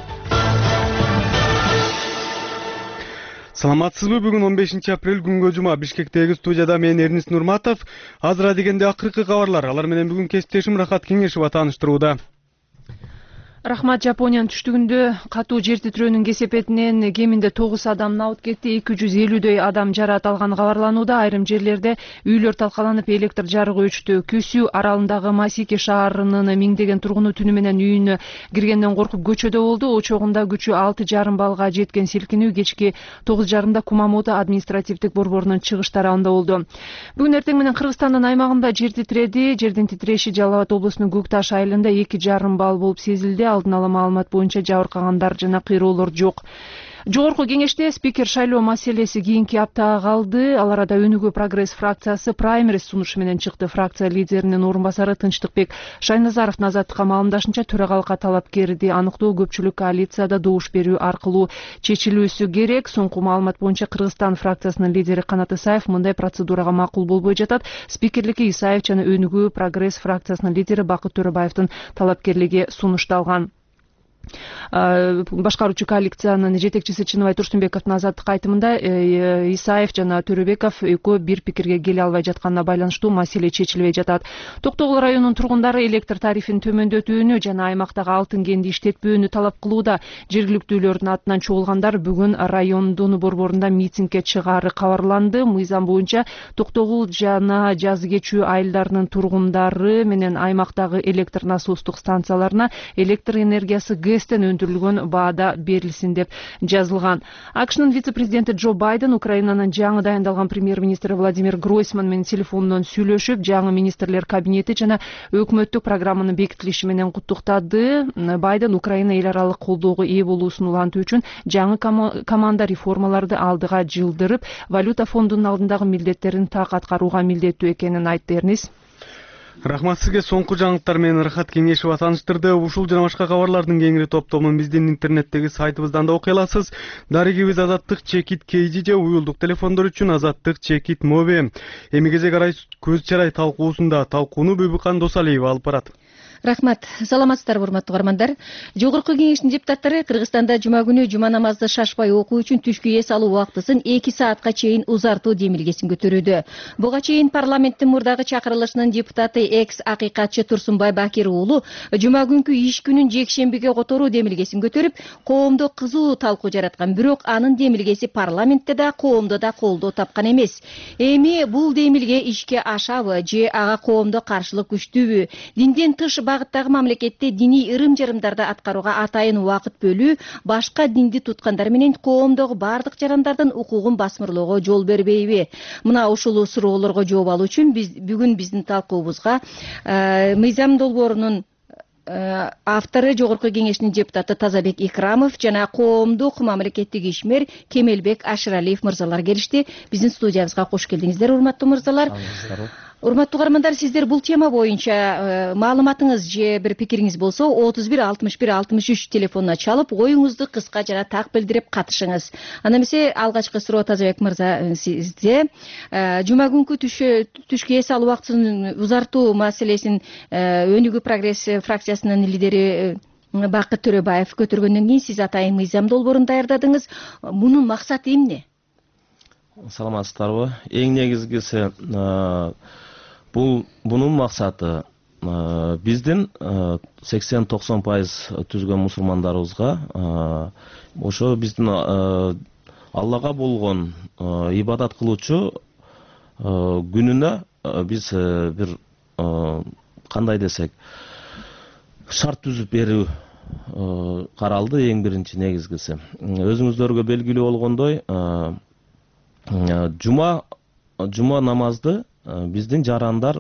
Саламатсызбы? Бүгүн 15 апрель күнгө жума. Бишкектеги студияда мен Эрнист Нурматов. Азыр дегенде акыркы кабарлар. Алар менен бүгүн кесиптешим Рахат Кеңешова тааныштырууда. Рахмат. Жапониянын түштүгүндө катуу жер титирөөнүн кесепетинен кеминде 9 адам абыт кетти, 250дөй адам жараат алганы кабарланууда. Айрым жерлерде үйлөр талкаланып, электр жарыгы өчтү. Күсүү аралындагы Масики шаарынын миңдеген тургуну түнү менен үйүнө киргенден коркуп көчөдө болду. Очогунда күчү 6,5 балга жеткен силкинүү кечки 9:30 Кумамото административдик борборунун чыгыш тарабында болду. Бүгүн эртең менен Кыргызстандын аймагында жер титиреди. Жердин титиреши Жалал Абад облусунун Көкташ айылында 2,5 балл болуп сезилди. Алдын ала маалымат боюнча жабыркагандар жана кыйроолор жок. Жогорку Кеңеште спикер шайлоо маселеси кийинки аптага калды. Ал арада Өнүгүү прогресс фракциясы праймериз сунушу менен чыкты. Фракция лидеринин орун басары Тынчтыкбек Шайназаровдун Азаттыкка маалымдашынча, төрагалыкка талапкерди аныктоо көпчүлүк коалицияда добуш берүү аркылуу чечилүүсү керек. Соңку маалымат боюнча Кыргызстан фракциясынын лидери Канат Исаев мындай процедурага макул болбой жатат. Спикерликке Исаев жана Өнүгүү прогресс фракциясынын лидери Бакыт Төрөбаевдин талапкерлиги сунушталган. Башкаруучу коалициянын жетекчиси Чыныбай Турсунбековдун Азаттыкка айтымында Исаев жана Төрөбеков экөө бир пикирге келе албай жатканына байланыштуу маселе чечилбей жатат. Токтогул районунун тургундары электр тарифин төмөндөтүүнү жана аймактагы алтын кенди иштетпөөнү талап кылууда. Жергиликтүүлөрдүн атынан чогулгандар бүгүн райондун борборунда митингге чыгаары кабарланды. Мыйзам боюнча Токтогул жана Жазы кечүү айылдарынын тургундары менен аймактагы электр насостук станцияларына электр энергиясы ГЭСтен өндүрүлгөн баада берилсин деп жазылган. АКШнын вице-президенти Джо Байден Украинанын жаңы дайындалган премьер-министри Владимир Гройсман менен телефондон сүйлөшүп, жаңы министрлер кабинети жана өкмөттүк программанын бекитилиши менен куттуктады. Байден Украина эл аралык колдоого ээ болуусун улантуу үчүн жаңы команда реформаларды алдыга жылдырып, валюта фондунун алдындагы милдеттерин так аткарууга милдеттүү экенин айтты. Эрнис. Рахмат сизге. Соңку жаңылыктар менен Рахат Кеңешова тааныштырды. Ушул жана башка кабарлардын кеңири топтомун биздин интернеттеги сайтыбыздан да окуй аласыз. Дарегибиз Азаттык чекит кейжи же уюлдук телефондор үчүн Азаттык чекит моби. Эми кезек арай көз чарай талкуусунда талкууну Бүбүкан Досалиева алып барат. Рахмат. Саламатсыздарбы, урматтуу угармандар. Жогорку Кеңештин депутаттары Кыргызстанда жума күнү жума намазды шашпай окуу үчүн түшкү эс алуу убактысын 2 саатка чейин узартуу демилгесин көтөрүүдө. Буга чейин парламенттин мурдагы чакырылышынын депутаты экс-акыйкатчы Турсунбай Бакир уулу жума күнкү иш күнүн жекшембиге которуу демилгесин көтөрүп, коомдо кызуу талкуу жараткан. Бирок анын демилгеси парламентте да, коомдо да колдоо тапкан эмес. Эми бул демилге ишке ашабы же ага коомдо каршылык күчтүүбү? Динден тыш багыттагы мамлекетте диний ырым-жырымдарды аткарууга атайын убакыт бөлүү башка динди туткандар менен коомдогу бардык жарандардын укугун басмырлоого жол бербейби? Мына ушул суроолорго жооп алуу үчүн бүгүн биздин талкуубузга мыйзам долбоорунун автору Жогорку Кеңештин депутаты Тазабек Икрамов жана коомдук мамлекеттик ишмер Кемелбек Ашыралиев мырзалар келишти. Биздин студиябызга кош келдиңиздер, урматтуу мырзалар. Урматтуу угармандар, сиздер бул тема боюнча маалыматыңыз же бир пикириңиз болсо 31 61 63 телефонуна чалып, оюңузду кыска жана так билдирип катышыңыз. Анда эмесе алгачкы суроо Тазабек мырза сизде. Жума күнкү түшкү эс алуу убактысын узартуу маселесин Өнүгүү прогресс фракциясынын лидери Бакыт Төрөбаев көтөргөндөн кийин сиз атайын мыйзам долбоорун даярдадыңыз. Мунун максаты эмне? Саламатсыздарбы? Эң негизгиси бунун максаты биздин 80-90% түзгөн мусулмандарыбызга ошо биздин Аллага болгон ибадат кылуучу күнүнө биз бир кандай десек шарт түзүп берүү каралды. Эң биринчи негизгиси өзүңүздөргө белгилүү болгондой жума намазды биздин жарандар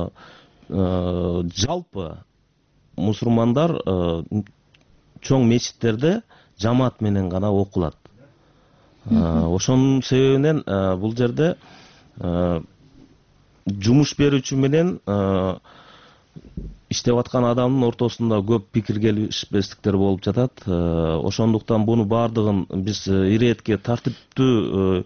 жалпы мусулмандар чоң мечиттерде жамаат менен гана окулат. Ошонун себебинен бул жерде жумуш берүүчү менен иштеп аткан адамдын ортосунда көп пикир келишпестиктер болуп жатат. Ошондуктан буну баардыгын биз иретке тартиптүү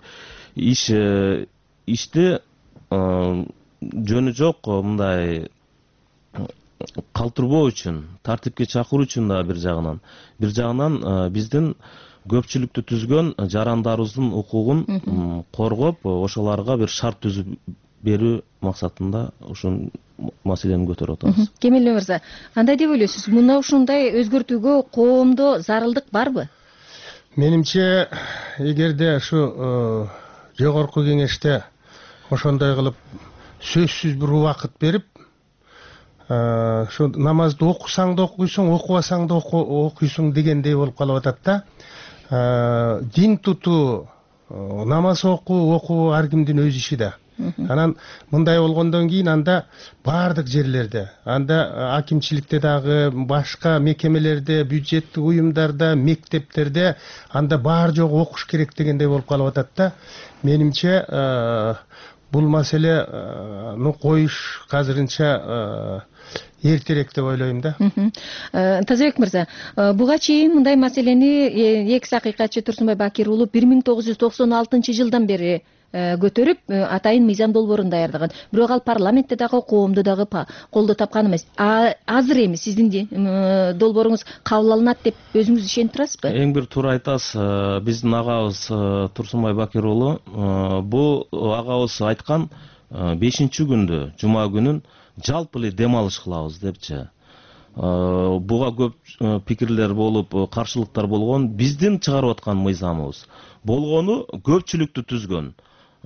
ишти жөнү жок мындай калтырбоо үчүн, тартипке чакыруу үчүн да бир жагынан биздин көпчүлүктү түзгөн жарандарыбыздын укугун коргоп, ошолорго бир шарт түзүп берүү максатында ушул маселени көтөрүп атабыз. Кемел мырза, кандай деп ойлойсуз? Мына ушундай өзгөртүүгө коомдо зарылдык барбы? Менимче, эгерде ушу жогорку кеңеште ошондой кылып сөзсүз бир убакыт берип, ошо намазды окусаң да окуйсуң, окубасаң да окуйсуң дегендей болуп калып атат да. Дин тутуу, намаз окуу ар кимдин өз иши да. Анан мындай болгондон кийин анда баардык жерлерде, анда акимчиликте дагы, башка мекемелерде, бюджеттик уюмдарда, мектептерде анда бар жогу окуш керек дегендей болуп калып атат да. Менимче бул маселени коюш азырынча эртерээк деп ойлойм да. Тазабек мырза, буга чейин мындай маселени экс акыйкатчы Турсунбай Бакир уулу 1996-жылдан бери көтөрүп, атайын мыйзам долбоорун даярдаган. Бирок ал парламентте дагы, коомдо дагы колдоо тапкан эмес. Азыр эми сиздин долбооруңуз кабыл алынат деп өзүңүз ишенип турасызбы? Эң бир туура айтасыз. Биздин агабыз Турсунбай Бакир уулу бул агабыз айткан 5-күндө, жума күнүн жалпы эле дем алыш кылабыз депчи. Буга көп пикирлер болуп, каршылыктар болгон. Биздин чыгарып аткан мыйзамыбыз болгону көпчүлүктү түзгөн.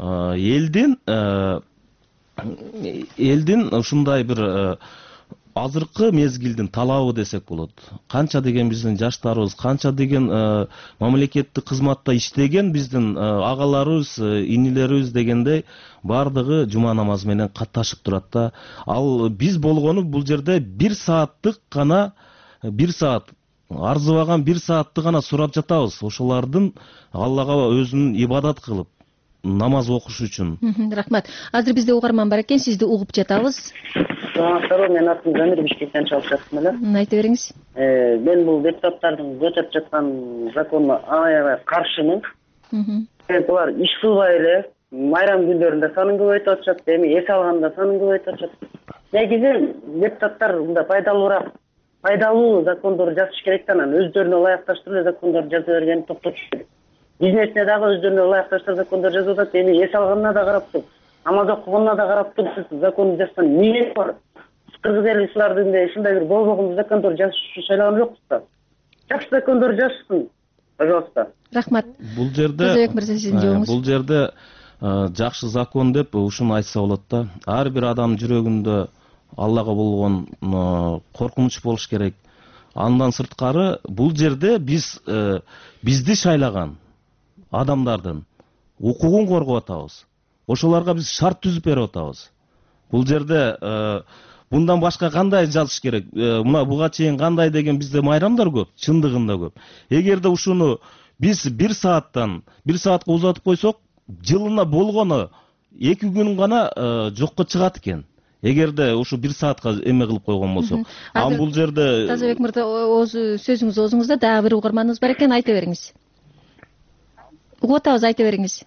Элдин ушундай бир азыркы мезгилдин талабы десек болот. Канча деген биздин жаштарыбыз, канча деген мамлекеттик кызматта иштеген биздин агаларыбыз, инилерибиз дегендей бардыгы жума намазы менен катташып турат да. Ал биз болгону бул жерде 1 сааттык гана, 1 саат арзыбаган 1 саатты гана сурап жатабыз. Ошолордун Аллага өзүнүн ибадат кылып намаз окуш үчүн. Рахмат. Азыр бизде угарман бар экен, сизди угуп жатабыз. Мен атым Замир Бишкектен чалып чыктым эле. Айта бериңиз. Мен бул депутаттардын көтөрүп жаткан законуна аябай каршымын. Булар иш кылбай эле майрам күндөрүндө санын көбөйтүп атышат, эми эс алганда санын көбөйтүп атышат. Негизи депутаттар мында пайдалуу закондор жазыш керек да, анан өздөрүнө ылайыкташтыруу закондор жаза бергени токтотуш керек. Бизнесте дагы өздөрүнө ылайыкташтыруу закондор жазып атат, эми эс алганына да карап туруп, намаз окуганына да карап туруп сиз закон жазган эмне бар? Кыргыз эли силардын ушундай бир болбогон закондор жазыш үчүн шайланган жокпуз да. Жакшы закондор жазсын, пожалуйста. Рахмат. Бул жерде жакшы закон деп ушуну айтса болот да. Ар бир адамдын жүрөгүндө Аллага болгон коркунуч болуш керек. Андан сырткары бул жерде бизди шайлаган адамдардын укугун коргоп атабыз. Ошолорго биз шарт түзүп берип атабыз. Бул жерде мындан башка кандай жазыш керек? Мына буга чейин кандай деген бизде майрамдар көп, чындыгында көп. Эгерде ушуну биз 1 саатка узатып койсок, жылына болгону 2 күн гана жокко чыгат экен. Эгерде ушу 1 саатка эме кылып койгон болсок. Ам бул жерде Тазабек мырза, сөзүңүз оозуңузда, дагы бир угарманыбыз бар экен, айта бериңиз. Угуп атабыз, айта бериңиз.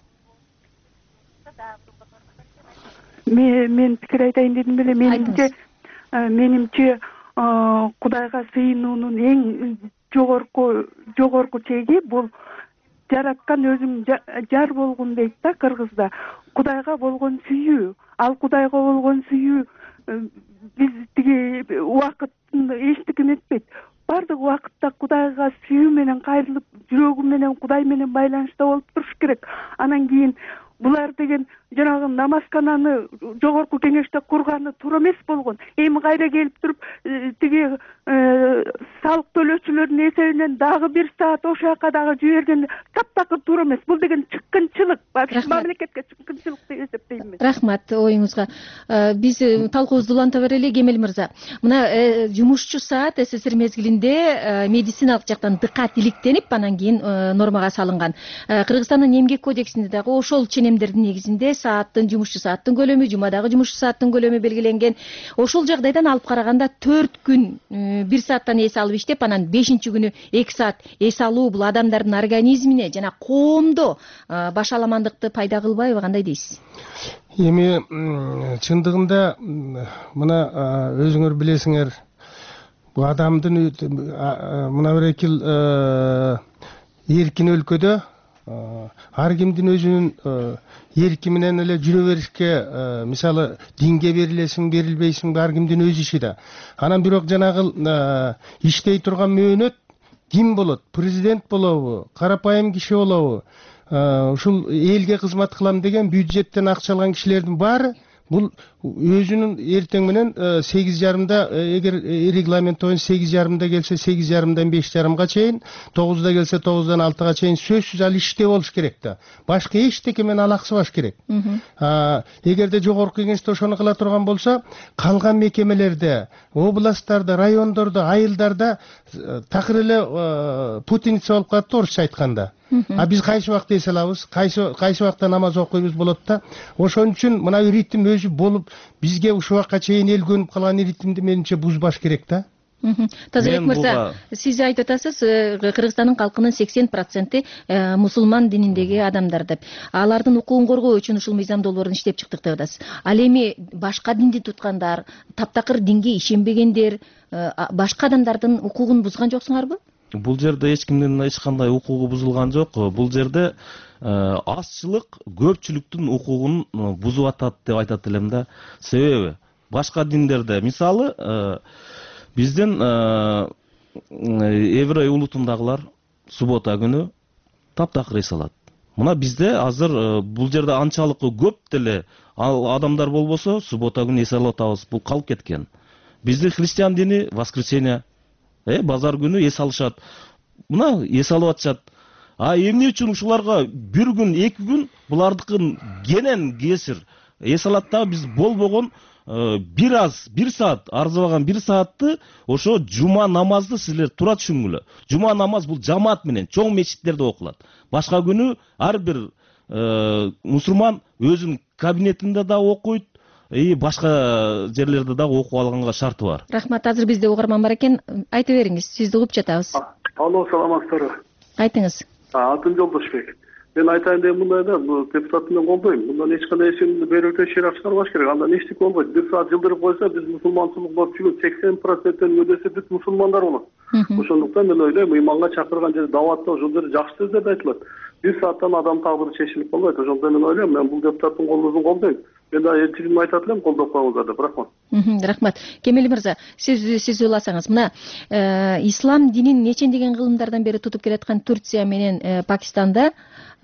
Мен пикир айтайын дедим беле, менимче Кудайга сыйынуунун эң жогорку чеги бул жараткан өзүң жар болгун дейт да кыргызда. Кудайга болгон сүйүү, ал Кудайга болгон сүйүү биз тиги убакытында эчтеке этпейт. Бардык убакытта Кудайга сүйүү менен кайрылып, жүрөгү менен Кудай менен байланышта болуп туруш керек. Анан кийин булар деген жанагы намазкананы жогорку кеңеште курганы туура эмес болгон. Эми кайра келип туруп тиги салык төлөөчүлөрдүн эсебинен дагы 1 саат ошол жака дагы жиберген таптакыр туура эмес. Бул деген чыккынчылык, мамлекетке чыккынчылык деп эсептейм мен. Рахмат оюңузга. Биз талкуубузду уланта берели, Кемел мырза. Мына жумушчу саат СССР мезгилинде медициналык жактан дыкат иликтенип, анан кийин нормага салынган. Кыргызстандын эмгек кодексинде дагы ошол ченемдердин негизинде сааттын, жумушчу сааттын көлөмү, жумадагы жумушчу сааттын көлөмү белгиленген. Ошол жагдайдан алып караганда 4 күн 1 сааттан эс алып иштеп, анан 5-күнү 2 саат эс алуу бул адамдардын организмине жана коомдо башаламандыкты пайда кылбайбы, кандай дейсиз? Эми чындыгында мына өзүңөр билесиңер, бул адамдын мына бир экил эркин өлкөдө ар кимдин өзүнүн эрки менен эле жүрө беришке, мисалы динге берилесиң, берилбейсиң, ар кимдин өз иши да. Анан бирок жанагы иштей турган мөөнөт ким болот? Президент болобу? Карапайым киши болобу? Ушул элге кызмат кылам деген бюджеттен акча алган кишилердин баары бул өзүнүн эртең менен 8:30-да, эгер регламент боюнча 8:30-да келсе 8:30-дан 5:30-га чейин, 9-да келсе 9-дан 6-га чейин сөзсүз ал иште болуш керек да. Башка эчтеке менен алаксыбаш керек. Эгерде жогорку кеңеште ошону кыла турган болсо, калган мекемелерде, областтарда, райондордо, айылдарда такыр эле путиница болуп калат, орусча айтканда. Биз кайсы убакта эс алабыз, кайсы убакта намаз окуйбуз болот да. Ошон үчүн мына ритм өзү болуп, бизге ушул убакка чейин эл көнүп калган ритмди менимче бузбаш керек да. Тазабек мырза, сиз айтып атасыз, Кыргызстандын калкынын 80% мусулман дининдеги адамдар деп. Алардын укугун коргоо үчүн ушул мыйзам долбоорун иштеп чыктык деп атасыз. Ал эми башка динди туткандар, таптакыр динге ишенбегендер, башка адамдардын укугун бузган жоксуңарбы? Бул жерде эч кимдин эч кандай укугу бузулган жок. Бул жерде азчылык көпчүлүктүн укугун бузуп атат деп айтат элем да. Себеби башка диндерде, мисалы, биздин еврей улутундагылар суббота күнү таптакыр эс алат. Мына бизде азыр бул жерде анчалык көп деле адамдар болбосо, суббота күнү эс алып атабыз. Бул калып кеткен. Бизде христиан дини воскресенье, базар күнү эс алышат. Мына эс алып атышат. Эмне үчүн ушуларга 1 күн, 2 күн булардыкын кенен кесир эс алат да, биз болбогон 1 саат, арзыбаган 1 саатты ошо жума намазды силер туура түшүнгүлө. Жума намаз бул жамаат менен чоң мечиттерде окулат. Башка күнү ар бир мусулман өзүнүн кабинетинде да окуйт, башка жерлерде да окуп алганга шарты бар. Рахмат, азыр бизде угарман бар экен, айта бериңиз, сизди угуп жатабыз. Алло, саламатсыздарбы? Айтыңыз. Атым Жолдошбек. Мен айтайын деген мындай да, бул депутатты мен колдойм. Мындан эч кандай эсимди берүүгө шерак чыгарбаш керек. Андан эчтеке болбойт. 1 саат жылдырып койсо, биз мусулманчылык болуп жүргөн 80%-тен өдөсү бүт мусулмандар болот. Ошондуктан мен ойлойм, ыйманга чакырган жерде даватта ошол жерде жакшы сөздөр айтылат. 1 сааттан адам тагдыры чечилип болбойт. Ошондуктан мен ойлойм, мен бул депутаттын колдоосун колдойм. Мен да элчилигим айтат элем, колдоп коюңуздар деп. Рахмат. Рахмат. Кемел мырза, сиз уйласаңыз, мына ислам динин нечендеген кылымдардан бери тутуп келаткан Турция менен Пакистанда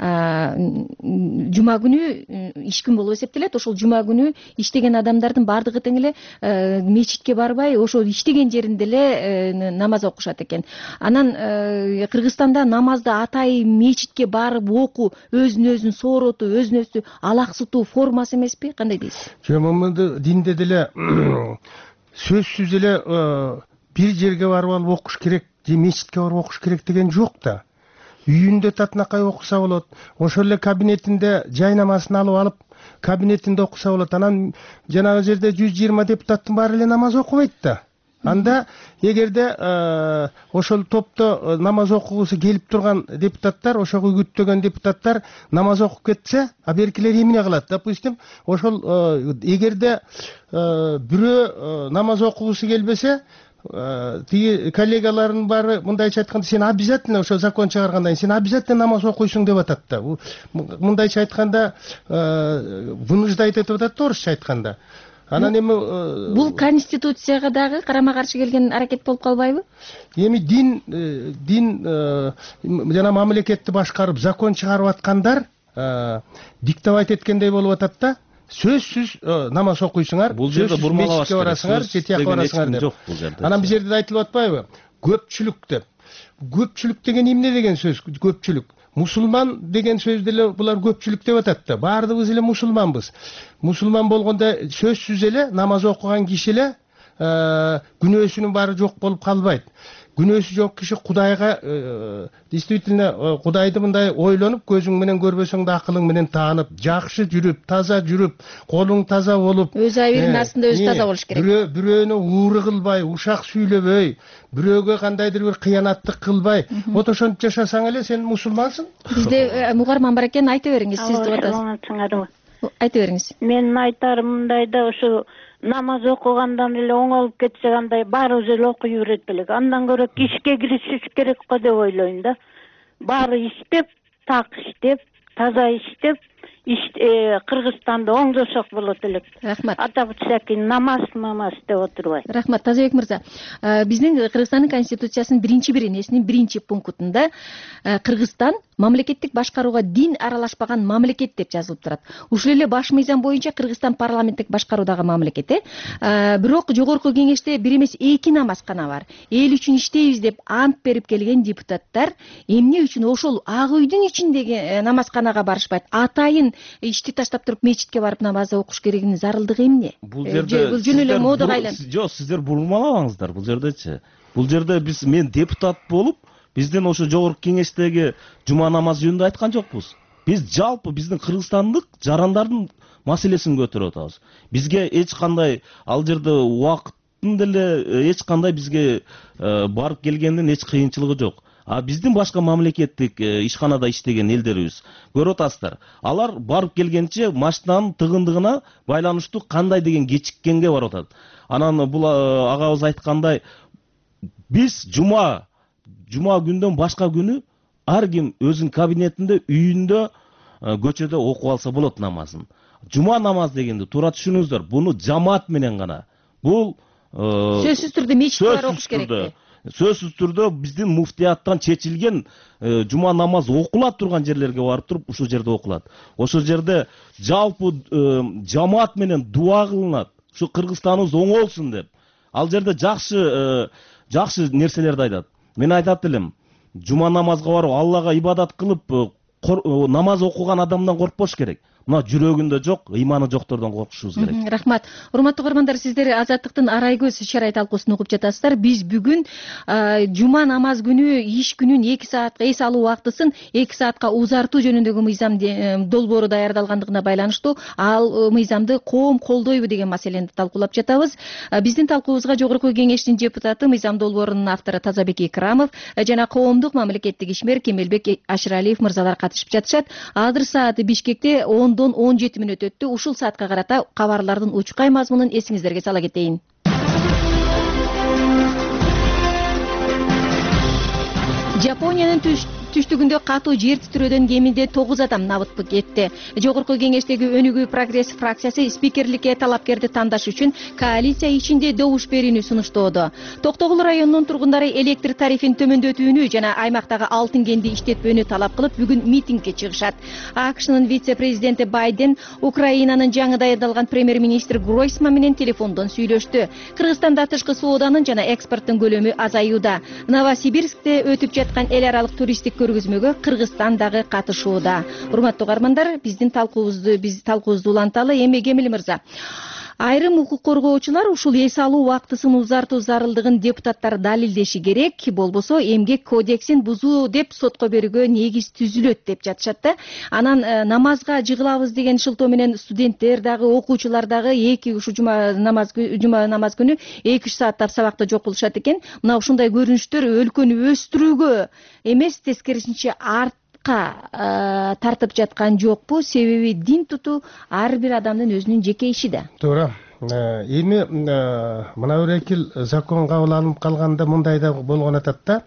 жума күнү иш күн болуп эсептелет. Ошол жума күнү иштеген адамдардын бардыгы тең эле мечитке барбай, ошол иштеген жеринде эле намаз окушат экен. Анан Кыргызстанда намазды атай мечитке барып окуу өзүн сооротуу, өзүн алаксытуу формасы эмеспи? Кандай дейсиз? Жок, динде деле сөзсүз эле бир жерге барып алып окуш керек, же мечитке барып окуш керек деген жок да. Үйүндө татынакай окуса болот. Ошол эле кабинетинде жай намазын алып кабинетинде окуса болот. Анан жанагы жерде 120 депутаттын баары эле намаз окубайт да. Анда эгерде ошол топто намаз окугусу келип турган депутаттар, ошого күттөгөн депутаттар намаз окуп кетсе, а беркилер эмне кылат? Допустим, ошол эгерде бирөө намаз окугусу келбесе, тиги коллегаларын баары мындайча айтканда сен обязательно ошо закон чыгаргандан кийин сен обязательно намаз окуйсуң деп атат да. Мындайча айтканда вынуждать этип атат да, орусча айтканда. Анан эми бул конституцияга дагы карама каршы келген аракет болуп калбайбы? Эми дин жана мамлекетти башкарып закон чыгарып аткандар диктовать эткендей болуп атат да. Сөзсүз намаз окуйсуңар, бул жерде бурмалабаш барасыңар, жетияк барасыңар деп. Анан бул жерде айтылып атпайбы? Көпчүлүк деп. Көпчүлүк деген эмне деген сөз? Көпчүлүк. Мусулман деген сөз деле булар көпчүлүк деп атат да. Баардыгыбыз эле мусулманбыз. Мусулман болгондо сөзсүз эле намаз окуган киши эле күнөөсүнүн баары жок болуп калбайт. Күнөөсү жок киши Кудайга действительно Кудайды мындай ойлонуп, көзүң менен көрбөсөң да акылың менен таанып, жакшы жүрүп, таза жүрүп, колуң таза болуп, өз айыбынын астында өзү таза болуш керек. Бирөөнү ууру кылбай, ушак сүйлөбөй, бирөөгө кандайдыр бир кыянаттык кылбай, вот ошентип жашасаң эле сен мусулмансың. Бизде мугарман бар экен, айта бериңиз, сиз деп атасыз. Айта бериңиз. Менин айтарым мындайда, ошо намаз окугандан эле оңолуп кетсе кандай баарыбыз эле окуй берет белек. Андан көрө ишке киришиш керек го деп ойлойм да. Баары иштеп, так иштеп, таза иштеп, Кыргызстанда оңдошок болот элек. Рахмат. Атап өтсөк, намаз деп отурбай. Рахмат, Тазабек мырза. Биздин Кыргызстандын конституциясынын бир энесинин 1-пунктунда Кыргызстан мамлекеттик башкарууга дин аралашпаган мамлекет деп жазылып турат. Ушул эле баш мыйзам боюнча Кыргызстан парламенттик башкаруудагы мамлекет. Бирок жогорку кеңеште бир эмес 2 намаз гана бар. Эл үчүн иштейбиз деп ант берип келген депутаттар эмне үчүн ошол ак үйдүн ичиндеги намазканага барышпайт? Атайын ишти таштап туруп мечитке барып намаз окуш керегинин зарылдыгы эмне? Бул жөн эле модага айланып. Жок, сиздер бурмалабаңыздар бул жердечи. Бул жерде мен депутат болуп, бизден ошо жогорку кеңештеги жума намазы жөнүндө айткан жокпуз. Биз жалпы биздин кыргызстандык жарандардын маселесин көтөрүп атабыз. Бизге эч кандай ал жерде убакыттын деле эч кандай бизге барып келгендин эч кыйынчылыгы жок. А биздин башка мамлекеттик ишканада иштеген элдерибиз көрүп атасыздар. Алар барып келгенче машинанын тыгындыгына байланыштуу кандай деген кечиккенге барып атат. Анан бул агабыз айткандай биз жума күндөн башка күнү ар ким өзүнүн кабинетинде, үйүндө, көчөдө окуп алса болот намазын. Жума намаз дегенди туура түшүнүңүздөр. Буну жамаат менен гана. Бул сөзсүз түрдө мечитке барып окуш керек. Сөзсүз түрдө биздин муфтияттан чечилген жума намаз окулат турган жерлерге барып туруп ушул жерде окулат. Ошол жерде жалпы жамаат менен дуа кылынат. Ушу Кыргызстаныбыз оңолсун деп. Ал жерде жакшы нерселерди айтат. Мен айтат элем, жума намазга барып Аллага ибадат кылып намаз окуган адамдан коркпош керек. Мына жүрөгүндө жок, ыйманы жоктордон коркушубуз керек. Рахмат. Урматтуу көрөрмандар, сиздер Азаттыктын Арай көз чарай талкуусун угуп жатасыздар. Биз бүгүн жума намаз күнү иш күнүн 2 саатка эс алуу убактысын 2 саатка узартуу жөнүндөгү мыйзам долбоору даярдалгандыгына байланыштуу ал мыйзамды коом колдойбу деген маселени талкуулап жатабыз. Биздин талкуубузга жогорку кеңештин депутаты, мыйзам долбоорунун автору Тазабек Икрамов жана коомдук мамлекеттик ишмер Кемелбек Ашыралиев мырзалар катышып жатышат. Азыр сааты Бишкекте 17 мүнөт өттү. Ушул саатка карата кабарлардын учкай мазмунун эсиңиздерге сала кетейин. Жапониянын түштүгүндө катуу жер титирөөдөн кеминде 9 адам набыт кетти. Жогорку кеңештеги Өнүгүү прогресс фракциясы спикерликке талапкерди тандаш үчүн коалиция ичинде добуш берүүнү сунуштоодо. Токтогул районунун тургундары электр тарифин төмөндөтүүнү жана аймактагы алтын кенди иштетпөөнү талап кылып бүгүн митингге чыгышат. АКШнын вице-президенти Байден Украинанын жаңы даярдалган премьер-министр Гройсман менен телефондон сүйлөштү. Кыргызстанда тышкы сооданын жана экспорттун көлөмү азаюуда. Новосибирскте өтүп жаткан эл аралык туристтик көргөзмөгө Кыргызстан дагы катышууда. Урматтуу угармандар, биз талкуубузду уланталы. Эми Кемил мырза, Айрым укук коргоочулар ушул эс алуу убактысын узартуу зарылдыгын депутаттар далилдеши керек, болбосо эмгек кодексин бузуу деп сотко берүүгө негиз түзүлөт деп жатышат да. Анан намазга жыгылабыз деген шылтоо менен студенттер дагы, окуучулар дагы ушу жума намаз күнү 2-3 сааттап сабакта жок болушат экен. Мына ушундай көрүнүштөр өлкөнү өстүрүүгө эмес, тескерисинче тартып жаткан жокпу? Себеби дин тутуу ар бир адамдын өзүнүн жеке иши да. Туура. Эми мына бир эки закон кабыл алынып калганда мындай да болгон атат да.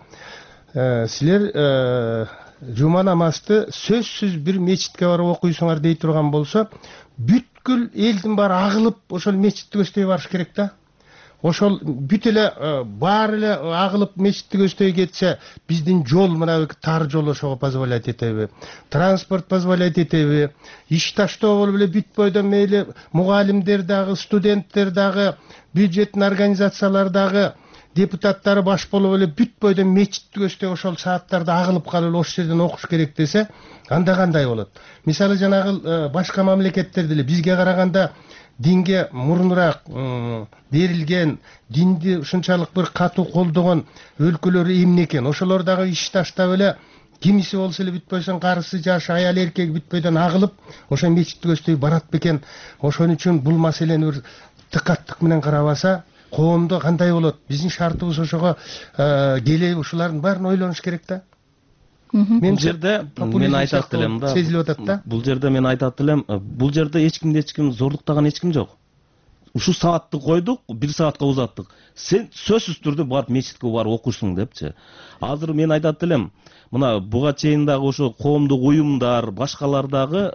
Силер жума намазды сөзсүз бир мечитке барып окуйсуңар дей турган болсо, бүткүл элдин баары агылып ошол мечитти көздөй барыш керек да. Ошол бүт эле баары эле агылып мечитти көздөй кетсе, биздин жол мына тар жол ошого позволять этеби? Транспорт позволять этеби? Иш таштоо болуп эле бүт бойдон мейли мугалимдер дагы, студенттер дагы, бюджеттин организациялар дагы, депутаттары баш болуп эле бүт бойдон мечитти көздөй ошол сааттарда агылып калып ошол жерден окуш керек десе, анда кандай болот? Мисалы жанагы башка мамлекеттерде эле бизге караганда динге мурунураак берилген, динди ушунчалык бир катуу колдогон өлкөлөр эмне экен? Ошолор дагы иш таштап эле кимиси болсо эле бүтпөйсөң карысы, жашы, аял, эркек бүтпөйдөн агылып ошо мечитти көздөй барат бекен? Ошон үчүн бул маселени бир тыкаттык менен карабаса, коомдо кандай болот? Биздин шартыбыз ошого келеби? Ушулардын баарын ойлонуш керек да. Бул жерде мен айтат элем да. Сезилип атат да. Бул жерде мен айтат элем, бул жерде эч ким зорлуктаган эч ким жок. Ушу саатты койдук, 1 саатка узаттык. Сен сөзсүз түрдө барып мечитке барып окуйсуң депчи. Азыр мен айтат элем, мына буга чейин дагы ошо коомдук уюмдар, башкалар дагы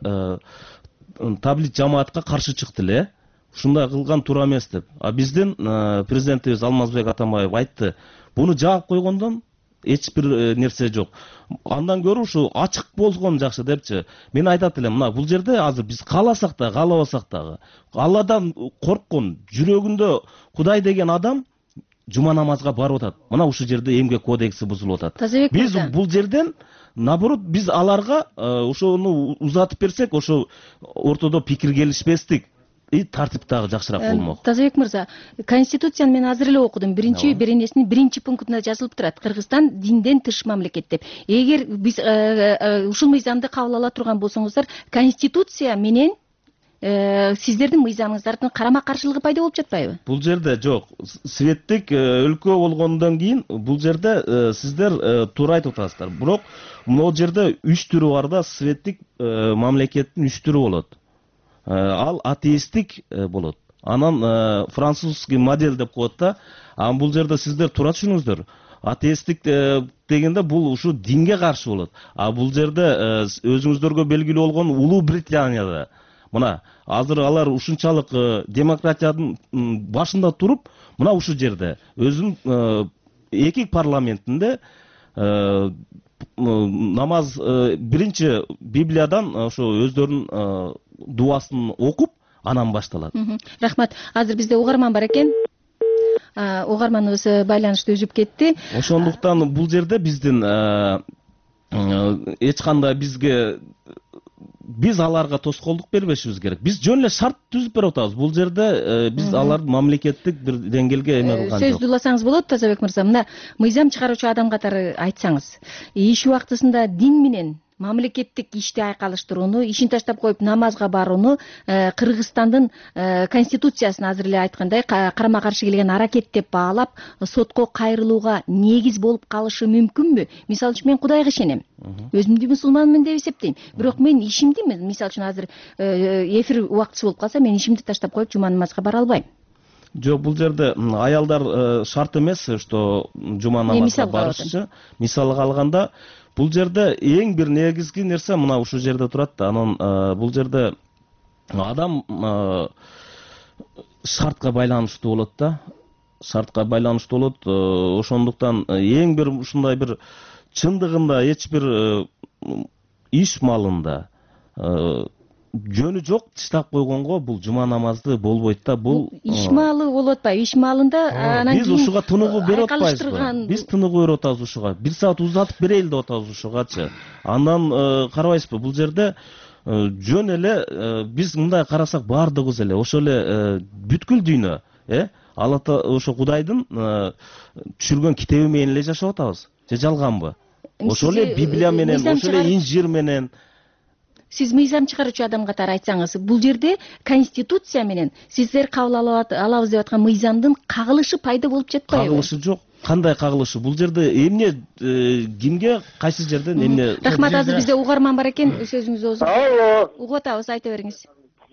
таблит жамаатка каршы чыкты эле. Ушундай кылган туура эмес деп. А биздин президентибиз Алмазбек Атамбаев айтты, буну жаап койгондон эч бир нерсе жок. Андан көрө ушу ачык болгон жакшы депчи. Мен айтат элем, мына бул жерде азыр биз кааласак да, каалабасак дагы Алладан корккон, жүрөгүндө Кудай деген адам жума намазга барып атат. Мына ушул жерде эмгек кодекси бузулуп атат. Биз бул жерден наоборот биз аларга ошону узатып берсек, ошо ортодо пикир келишпестик тартип дагы жакшыраак болмок. Тазабек мырза, конституцияны мен азыр эле окудум. Биринчи беренесинин 1-пунктунда жазылып турат: Кыргызстан динден тыш мамлекет деп. Эгер биз ушул мыйзамды кабыл ала турган болсоңуздар, конституция менен сиздердин мыйзамыңыздардын карама каршылыгы пайда болуп жатпайбы? Бул жерде жок. Светтик өлкө болгондон кийин бул жерде сиздер туура айтып атасыздар. Бирок могу жерде 3 түрү бар да, светтик мамлекеттин 3 түрү болот. Ал атеистик болот. Анан французский модель деп коет да. Анан бул жерде сиздер туура түшүнүңүздөр. Атеистик дегенде бул ушу динге каршы болот. А бул жерде өзүңүздөргө белгилүү болгон Улуу Британияда мына азыр алар ушунчалык демократиянын башында туруп, мына ушул жерде өзүнүн эки парламентинде намаз биринчи Библиядан ошо өздөрүнүн дуасын окуп, анан башталат. Рахмат. Азыр бизде угарман бар экен. Угарманыбыз байланышты үзүп кетти. Ошондуктан бул жерде биздин эч кандай биз аларга тоскоолдук бербешибиз керек. Биз жөн эле шарт түзүп берип атабыз. Бул жерде биз аларды мамлекеттик бир деңгээлге эме кылган жок. Сөздү уласаңыз болот, Тазабек мырза. Мына мыйзам чыгаруучу адам катары айтсаңыз, иш убактысында дин менен мамлекеттик ишти айкалыштырууну, ишин таштап коюп намазга барууну Кыргызстандын конституциясына азыр эле айткандай карама каршы келген аракет деп баалап, сотко кайрылууга негиз болуп калышы мүмкүнбү? Мисалы үчүн мен Кудайга ишенем. Өзүмдү мусулманмын деп эсептейм. Бирок мен ишимди, мисалы үчүн азыр эфир убактысы болуп калса, мен ишимди таштап коюп жума намазга бара албайм. Жок, бул жерде аялдар шарт эмес, что жума намазга барышы. Мисалга алганда, бул жерде эң бир негизги нерсе мына ушул жерде турат да. Анан бул жерде адам шартка байланыштуу болот да. Шартка байланыштуу болот. Ошондуктан эң бир ушундай бир чындыгында эч бир иш малында жөнү жок тыштап койгонго бул жума намазды болбойт да. Бул иш маалы болуп атпайбы? Иш маалында анан биз ушуга тыныгуу берип атпайбызбы? Биз тыныгуу берип атабыз ушуга. 1 саат узатып берейли деп атабыз ушугачы. Андан карабайсызбы? Бул жерде жөн эле биз мындай карасак баардыгыбыз эле ошол эле бүткүл дүйнө Алла ошо Кудайдын түшүргөн китеби менен эле жашап атабыз. Же жалганбы? Ошол эле Библия менен, ошол эле Инжир менен. Сиз мыйзам чыгаруучу адам катары айтсаңыз, бул жерде конституция менен сиздер кабыл алабыз деп аткан мыйзамдын кагылышы пайда болуп жатпайбы? Кагылышы жок. Кандай кагылышы? Бул жерде эмне кимге кайсы жерден эмне? Рахмат, азыр бизде угарман бар экен, сөзүңүздү озуп. Алло. Угуп атабыз, айта бериңиз.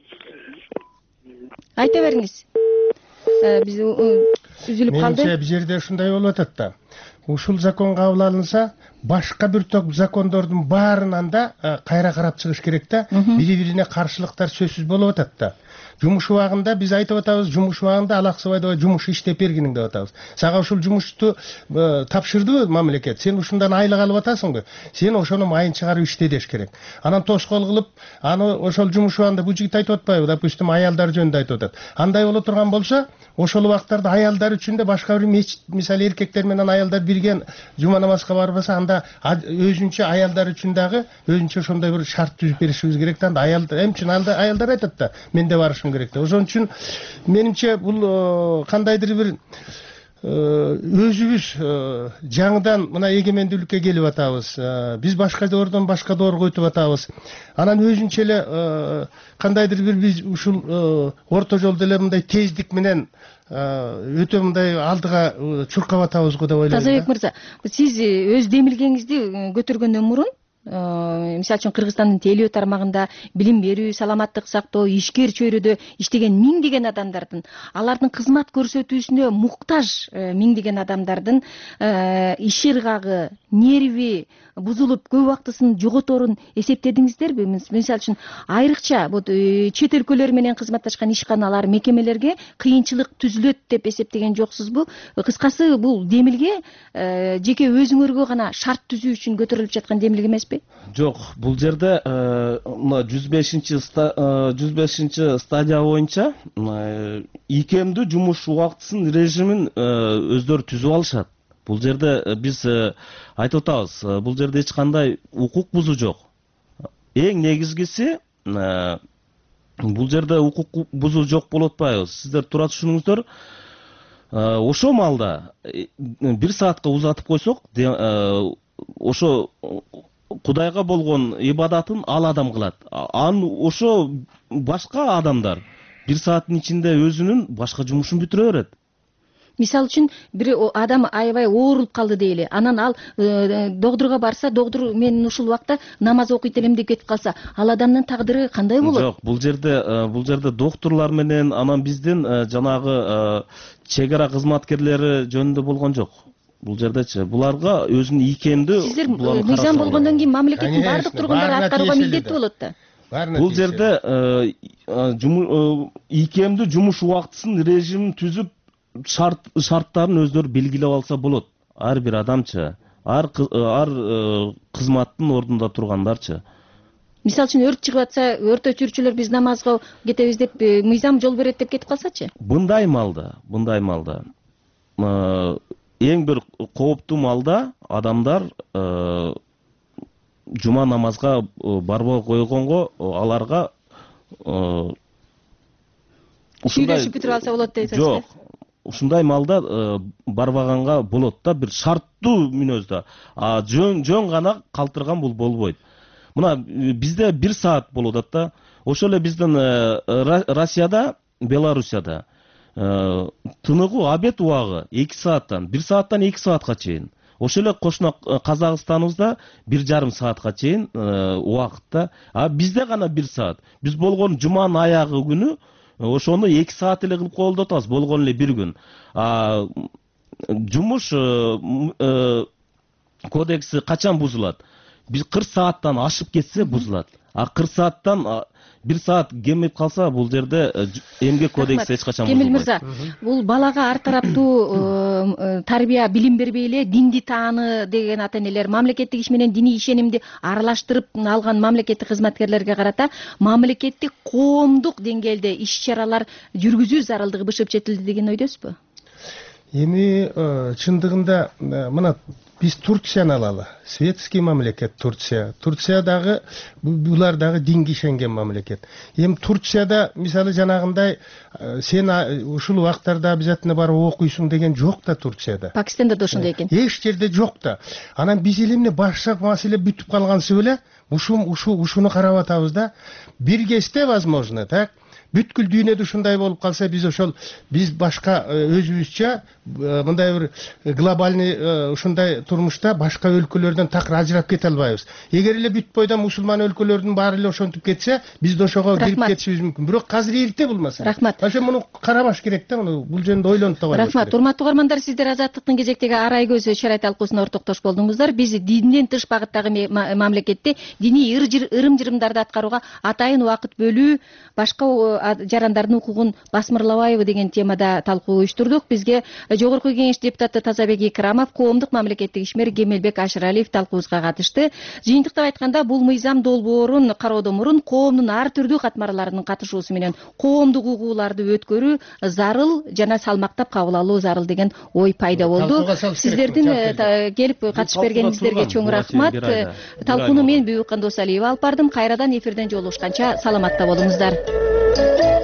Айта бериңиз. Биз үзүлүп калды. Менимче бул жерде ушундай болуп атат да. Ушул закон кабыл алынса, башка бир топ закондордун баарынан да кайра карап чыгыш керек да. Бири-бирине каршылыктар сөзсүз болуп атат да. Жумуш убагында биз айтып атабыз, жумуш убагында алаксыбайдагы жумуш иштеп бергиниң деп атабыз. Сага ушул жумушту тапшырдыбы мамлекет? Сен ушундан айлык алып атасыңбы? Сен ошону майын чыгарып иште деш керек. Анан тоскоол кылып, аны ошол жумуш убагында бул жигит айтып атпайбы? Допустим, аялдар жөнүндө айтып атат. Андай боло турган болсо, ошол убактарда аялдар үчүн да башка бир мечит, мисалы эркектер менен аялдар бирген жума намазга барбаса, анда өзүнчө аялдар үчүн дагы өзүнчө ошондой бир шарт түзүп беришибиз керек да. Аялдар эмчи аялдар айтат да, мен да барышым керек да. Ошон үчүн менимче бул кандайдыр бир өзүбүз жаңыдан мына эгемендүүлүккө келип атабыз. Биз башка доордон башка доор койтуп атабыз. Анан өзүнчө эле кандайдыр бир биз ушул орто жолдо эле мындай тездик менен өтө мындай алдыга чуркап атабыз го деп ойлойм. Тазабек мырза, сиз өз демилгеңизди көтөргөндөн мурун мисалы үчүн Кыргызстандын телөө тармагында билим берүү, саламаттык сактоо, ишкер чөйрөдө иштеген миңдеген адамдардын, алардын кызмат көрсөтүүсүнө муктаж миңдеген адамдардын иш ыргагы, нерви бузулуп көп убактысын жоготорун эсептедиңиздерби? Мисалы үчүн айрыкча чет өлкөлөр менен кызматташкан ишканалар, мекемелерге кыйынчылык түзүлөт деп эсептеген жоксузбу? Кыскасы бул демилге жеке өзүңөргө гана шарт түзүү үчүн көтөрүлүп жаткан демилге эмеспи? Жок, бул жерде мына 105 стадия боюнча ийкемдүү жумуш убактысын режимин өздөрү түзүп алышат. Бул жерде биз айтып атабыз, бул жерде эч кандай укук бузуу жок. Эң негизгиси бул жерде укук бузуу жок болуп атпайбы? Сиздер туура түшүнүңүздөр. Ошо маалда 1 саатка узатып койсок, ошо Кудайга болгон ибадатын ал адам кылат. Ошо башка адамдар 1 сааттын ичинде өзүнүн башка жумушун бүтүрө берет. Мисалы үчүн бир адам аябай ооруп калды дейли. Анан ал доктурга барса, доктур мен ушул убакта намаз окуйт элем деп кетип калса, ал адамдын тагдыры кандай болот? Жок, бул жерде доктурлар менен анан биздин жанагы чек ара кызматкерлери жөнүндө болгон жок. Бул жердечи буларга өзүнүн ийкемдүү сиздер мыйзам болгондон кийин мамлекеттин баардык тургундары аткарууга милдеттүү болот да. Бул жерде ийкемдүү жумуш убактысын режимин түзүп шарттарын өздөрү белгилеп алса болот. Ар бир адамчы, ар кызматтын ордунда тургандарчы. Мисалы үчүн өрт чыгып атса, өрт өчүрүүчүлөр биз намазга кетебиз деп мыйзам жол берет деп кетип калсачы? Мындай маалда эң бир кооптуу маалда адамдар жума намазга барбай койгонго аларга шүйлөшүп бүтүрүп алса болот дейсиз. Жок, ушундай маалда барбаганга болот да, бир шарттуу мүнөздө. Жөн гана калтырган бул болбойт. Мына бизде 1 саат болуп атат да. Ошол эле биздин Россияда, Белоруссияда тыныгуу обед убагы 2 сааттан, 1 сааттан 2 саатка чейин. Ошол эле кошуна Казакстаныбызда 1,5 саатка чейин убакытта. Бизде гана 1 саат. Биз болгон жуманын аягы күнү ошону 2 саат эле кылып коюлуп атабыз, болгон эле 1 күн. Жумуш кодекси качан бузулат? Биз 40 сааттан ашып кетсе бузулат. 40 сааттан 1 саат кемип калса бул жерде эмгек кодекси эч качан бузулбайт. Кемил мырза, бул балага ар тараптуу тарбия, билим бербей эле динди тааны деген ата энелер, мамлекеттик иш менен диний ишенимди аралаштырып алган мамлекеттик кызматкерлерге карата мамлекеттик коомдук деңгээлде иш чаралар жүргүзүү зарылдыгы бышып жетилди деген ойдосузбу? эми чындыгында мына биз Турцияны алалы. Светский мамлекет Турция. Турция дагы булар дагы динге ишенген мамлекет. Эми Турцияда мисалы жанагындай сен ушул убактарда обязательно барып окуйсуң деген жок да Турцияда. Пакистанда да ошондой экен. Эч жерде жок да. Анан биз эле башка маселе бүтүп калгансы беле ушуну карап атабыз да. Бир кезде возможно, так? Бүткүл дүйнөдө ушундай болуп калса биз башка өзүбүзчө мындай бир глобальный ушундай турмушта башка өлкөлөрдөн такыр ажырап кете албайбыз. Эгер эле бүт бойдон мусулман өлкөлөрдүн баары эле ошентип кетсе, биз да ошого кирип кетишибиз мүмкүн. Бирок азыр эрте булмаса. Рахмат. Ошо муну карабаш керек да, бул жөнүндө ойлонуп табайлык. Рахмат. Урматтуу угармандар, сиздер Азаттыктын кезектеги арай көзү чарай талкуусуна ортоктош болдуңуздар. Биз динден тыш багыттагы мамлекетте диний ырым-жырымдарды аткарууга атайын убакыт бөлүү, башка жарандардын укугун басмырлабайбы деген темада талкуу уюштурдук. Бизге Жогорку Кеңеш депутаты Тазабек Икрамов, коомдук мамлекеттик ишмер Кемелбек Ашыралиев талкуубузга катышты. Жыйынтыктап айтканда, бул мыйзам долбоорун кароодон мурун коомдун ар түрдүү катмарларынын катышуусу менен коомдук угууларды өткөрүү зарыл жана салмактап кабыл алуу зарыл деген ой пайда болду. Сиздердин келип катышып бергениңиздерге чоң рахмат. Талкууну мен Бүйүк Досалиева алып бардым. Кайрадан эфирден жолугушканча саламатта болуңуздар.